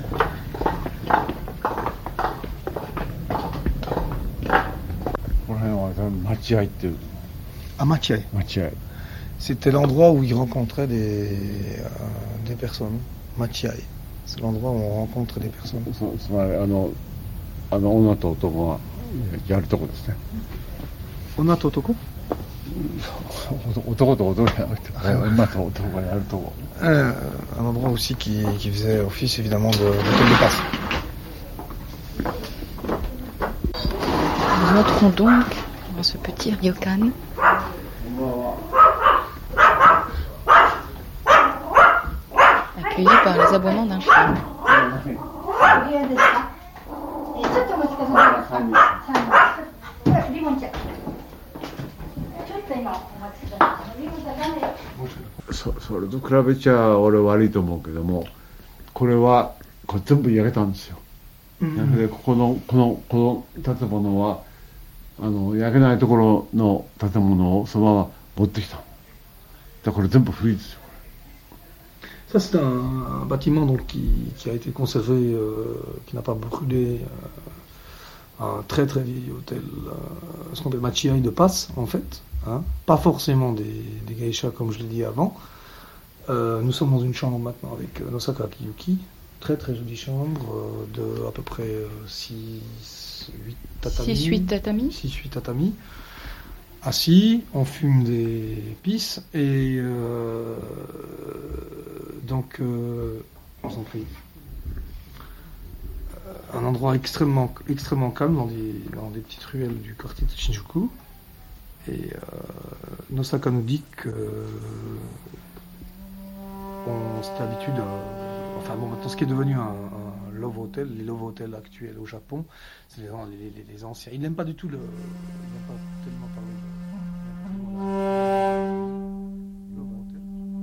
À Machiai. C'était l'endroit où il rencontrait des personnes. Machiai. C'est l'endroit où on rencontre des personnes. Onna to otoko? Un endroit aussi qui faisait office évidemment d'hôtel de passe. Nous entrons donc dans ce petit ryokan. Accueilli par les aboiements d'un chien. それと比べちゃ俺悪いと思うけども、これは全部焼けたんですよ。でこの建物は焼けないところの建物をそのまま持ってきた。だからこれ全部古いですよ。 Ça, c'est un bâtiment donc, qui a été conservé, qui n'a pas brûlé, un très très vieil hôtel, ce qu'on appelle Machiai de passe en fait, hein, pas forcément des geishas comme je l'ai dit avant. Nous sommes dans une chambre maintenant avec Nosaka Akiyuki, très très jolie chambre de à peu près 6-8 tatamis. 6-8 tatamis. Assis, on fume des pisses et donc, on s'en prie. Un endroit extrêmement calme dans des petites ruelles du quartier de Shinjuku. Et Nosaka nous dit que c'était l'habitude, enfin bon, maintenant ce qui est devenu un love hotel, les love hotels actuels au Japon, c'est les anciens. Il n'aime pas du tout il n'aime pas tellement parler de love hotel.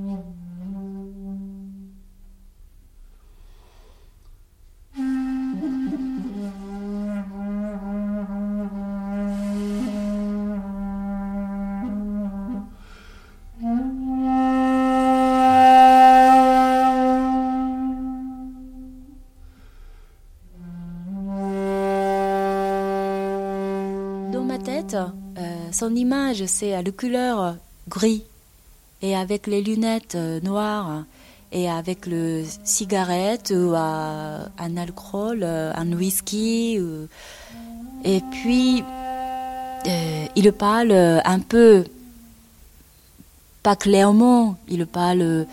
Son image, c'est à la couleur gris, et avec les lunettes noires, et avec le cigarette ou un alcool, un whisky. Et puis, il parle un peu, pas clairement, il parle...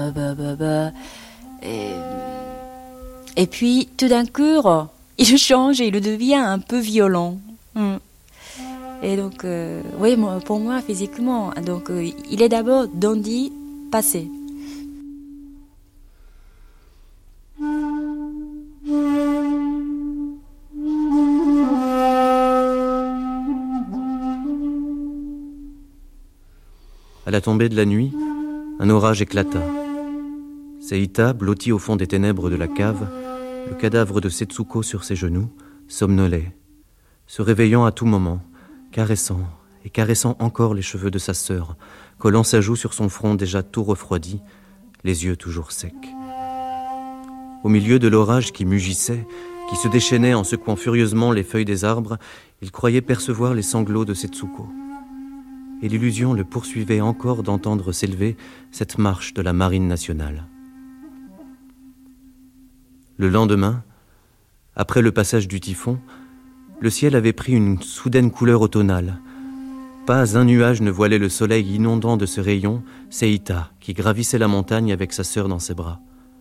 Et puis, tout d'un coup, il change et il devient un peu violent. Et donc, oui, pour moi, physiquement, donc, il est d'abord dandy, passé. À la tombée de la nuit, un orage éclata. Seita, blotti au fond des ténèbres de la cave, le cadavre de Setsuko sur ses genoux, somnolait, se réveillant à tout moment, caressant et caressant encore les cheveux de sa sœur, collant sa joue sur son front déjà tout refroidi, les yeux toujours secs. Au milieu de l'orage qui mugissait, qui se déchaînait en secouant furieusement les feuilles des arbres, il croyait percevoir les sanglots de Setsuko. Et l'illusion le poursuivait encore d'entendre s'élever cette marche de la marine nationale. Le lendemain, après le passage du typhon, le ciel avait pris une soudaine couleur automnale. Pas un nuage ne voilait le soleil inondant de ce rayon Seita, qui gravissait la montagne avec sa sœur dans ses bras.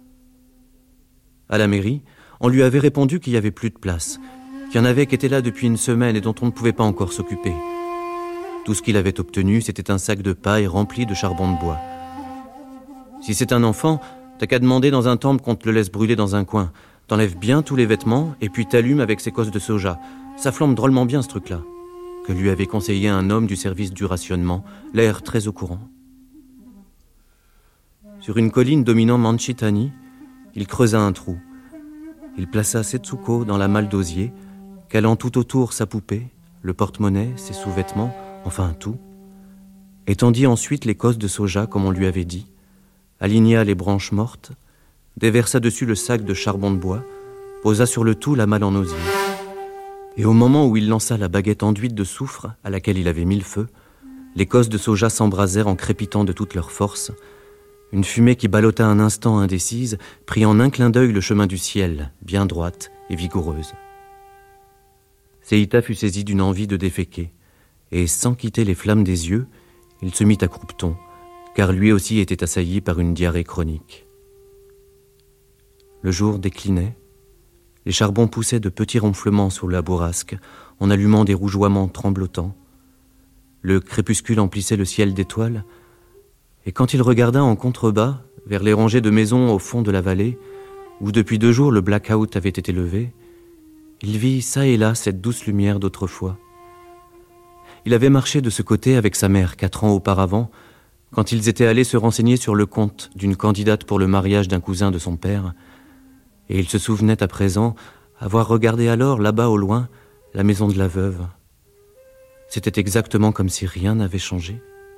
À la mairie, on lui avait répondu qu'il n'y avait plus de place, qu'il y en avait qui étaient là depuis une semaine et dont on ne pouvait pas encore s'occuper. Tout ce qu'il avait obtenu, c'était un sac de paille rempli de charbon de bois. Si c'est un enfant, t'as qu'à demander dans un temple qu'on te le laisse brûler dans un coin. T'enlèves bien tous les vêtements et puis t'allumes avec ses cosses de soja. Ça flambe drôlement bien ce truc-là, que lui avait conseillé un homme du service du rationnement, l'air très au courant. Sur une colline dominant Manchitani, il creusa un trou. Il plaça Setsuko dans la malle d'osier, calant tout autour sa poupée, le porte-monnaie, ses sous-vêtements, enfin tout, étendit ensuite les cosses de soja comme on lui avait dit, aligna les branches mortes, déversa dessus le sac de charbon de bois, posa sur le tout la malle en osier. Et au moment où il lança la baguette enduite de soufre à laquelle il avait mis le feu, les cosses de soja s'embrasèrent en crépitant de toute leur force. Une fumée qui ballotta un instant indécise prit en un clin d'œil le chemin du ciel, bien droite et vigoureuse. Seita fut saisi d'une envie de déféquer, et sans quitter les flammes des yeux, il se mit à croupeton, car lui aussi était assailli par une diarrhée chronique. Le jour déclinait. Les charbons poussaient de petits ronflements sur la bourrasque, en allumant des rougeoiements tremblotants. Le crépuscule emplissait le ciel d'étoiles, et quand il regarda en contrebas, vers les rangées de maisons au fond de la vallée, où depuis 2 jours le blackout avait été levé, il vit çà et là cette douce lumière d'autrefois. Il avait marché de ce côté avec sa mère 4 ans auparavant, quand ils étaient allés se renseigner sur le compte d'une candidate pour le mariage d'un cousin de son père, et il se souvenait à présent avoir regardé alors, là-bas au loin, la maison de la veuve. C'était exactement comme si rien n'avait changé.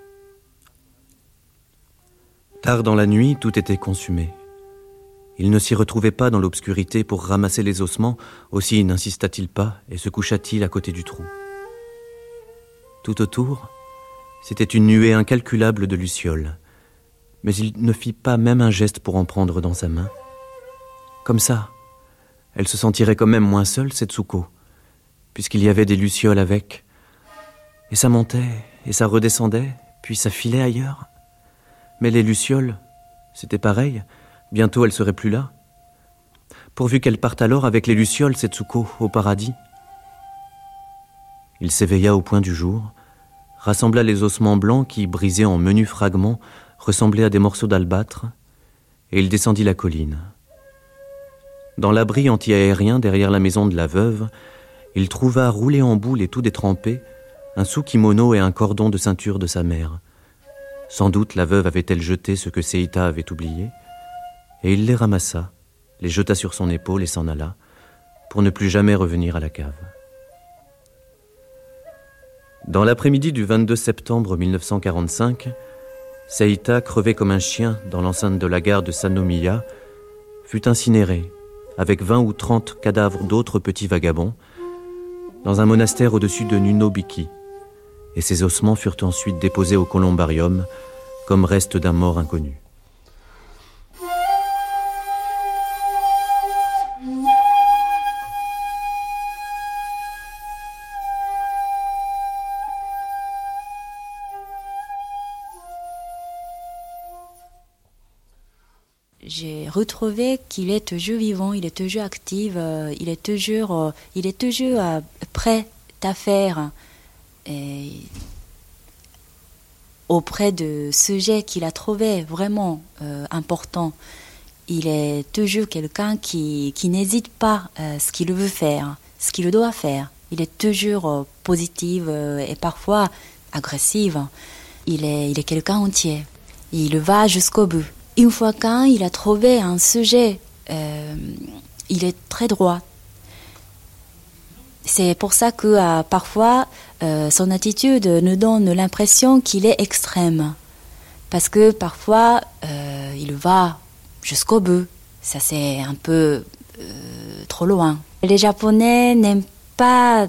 Tard dans la nuit, tout était consumé. Il ne s'y retrouvait pas dans l'obscurité pour ramasser les ossements, aussi n'insista-t-il pas et se coucha-t-il à côté du trou. Tout autour, c'était une nuée incalculable de lucioles, mais il ne fit pas même un geste pour en prendre dans sa main. Comme ça, elle se sentirait quand même moins seule, Setsuko, puisqu'il y avait des lucioles avec. Et ça montait, et ça redescendait, puis ça filait ailleurs. Mais les lucioles, c'était pareil, bientôt elles seraient plus là. Pourvu qu'elle parte alors avec les lucioles, Setsuko, au paradis. Il s'éveilla au point du jour, rassembla les ossements blancs qui, brisés en menus fragments, ressemblaient à des morceaux d'albâtre, et il descendit la colline. Dans l'abri anti-aérien derrière la maison de la veuve, il trouva roulé en boule et tout détrempé un sous-kimono et un cordon de ceinture de sa mère. Sans doute la veuve avait-elle jeté ce que Seita avait oublié, et il les ramassa, les jeta sur son épaule et s'en alla, pour ne plus jamais revenir à la cave. Dans l'après-midi du 22 septembre 1945, Seita, crevé comme un chien dans l'enceinte de la gare de Sanomiya, fut incinéré, avec 20 ou 30 cadavres d'autres petits vagabonds, dans un monastère au-dessus de Nunobiki, et ses ossements furent ensuite déposés au columbarium comme reste d'un mort inconnu. J'ai retrouvé qu'il est toujours vivant, il est toujours actif, il est toujours prêt à faire auprès de sujets qu'il a trouvé vraiment importants. Il est toujours quelqu'un qui n'hésite pas à ce qu'il veut faire, ce qu'il doit faire. Il est toujours positif et parfois agressif. Il est quelqu'un entier. Il va jusqu'au bout. Une fois qu'il a trouvé un sujet, il est très droit. C'est pour ça que parfois, son attitude nous donne l'impression qu'il est extrême. Parce que parfois, il va jusqu'au bout. Ça, c'est un peu trop loin. Les Japonais n'aiment pas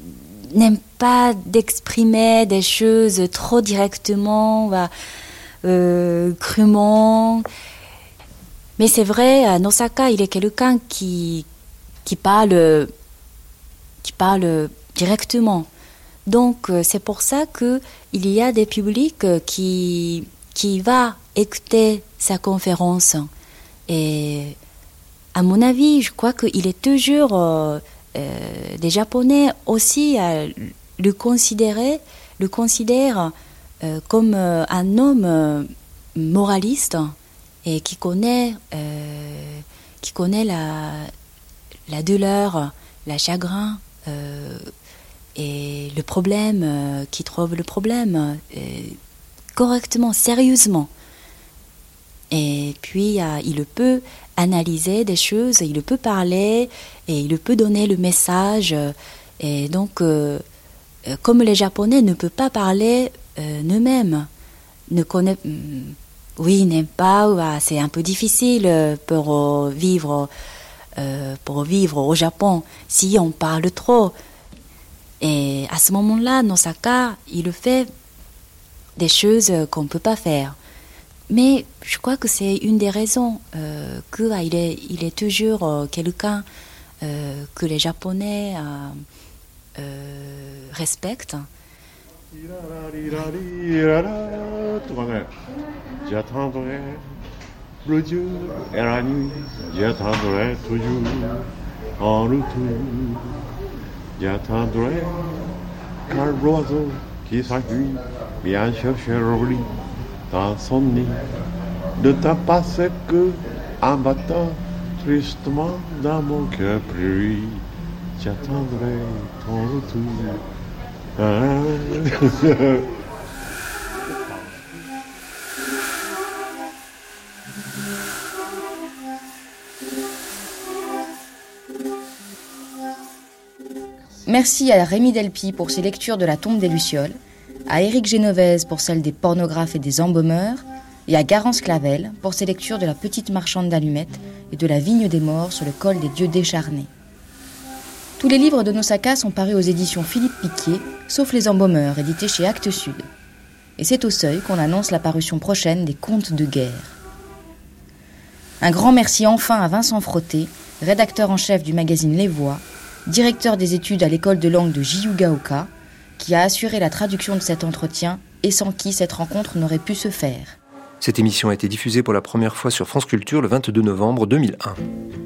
d'exprimer des choses trop directement, crûment. Mais c'est vrai, Nosaka, il est quelqu'un qui parle directement. Donc c'est pour ça que il y a des publics qui va écouter sa conférence. Et à mon avis, je crois qu'il est toujours des Japonais aussi le considèrent comme un homme moraliste et qui connaît la douleur, le chagrin et le problème, qui trouve le problème correctement, sérieusement. Et puis il peut analyser des choses, il peut parler et il peut donner le message. Et donc, comme les Japonais ne peuvent pas parler eux-mêmes, n'aiment pas, c'est un peu difficile pour vivre au Japon si on parle trop. Et à ce moment-là, Nosaka, il fait des choses qu'on ne peut pas faire. Mais je crois que c'est une des raisons qu'il est toujours quelqu'un que les Japonais respectent. J'attendrai le Dieu et la nuit, j'attendrai toujours en retour. J'attendrai car l'oiseau qui s'enfuit vient chercher l'oubli dans son nid. Ne t'en passe que en battant tristement dans mon cœur pris. j'attendrai ton retour. Merci à Rémi Delpy pour ses lectures de La tombe des Lucioles, à Éric Genovese pour celle des pornographes et des embaumeurs, et à Garance Clavel pour ses lectures de La petite marchande d'allumettes et de La vigne des morts sur le col des dieux décharnés. Tous les livres de Nosaka sont parus aux éditions Philippe Piquier, sauf Les embaumeurs, édités chez Actes Sud. Et c'est au Seuil qu'on annonce la parution prochaine des Contes de guerre. Un grand merci enfin à Vincent Frotté, rédacteur en chef du magazine Les Voix, directeur des études à l'école de langue de Jiyugaoka, qui a assuré la traduction de cet entretien et sans qui cette rencontre n'aurait pu se faire. Cette émission a été diffusée pour la première fois sur France Culture le 22 novembre 2001.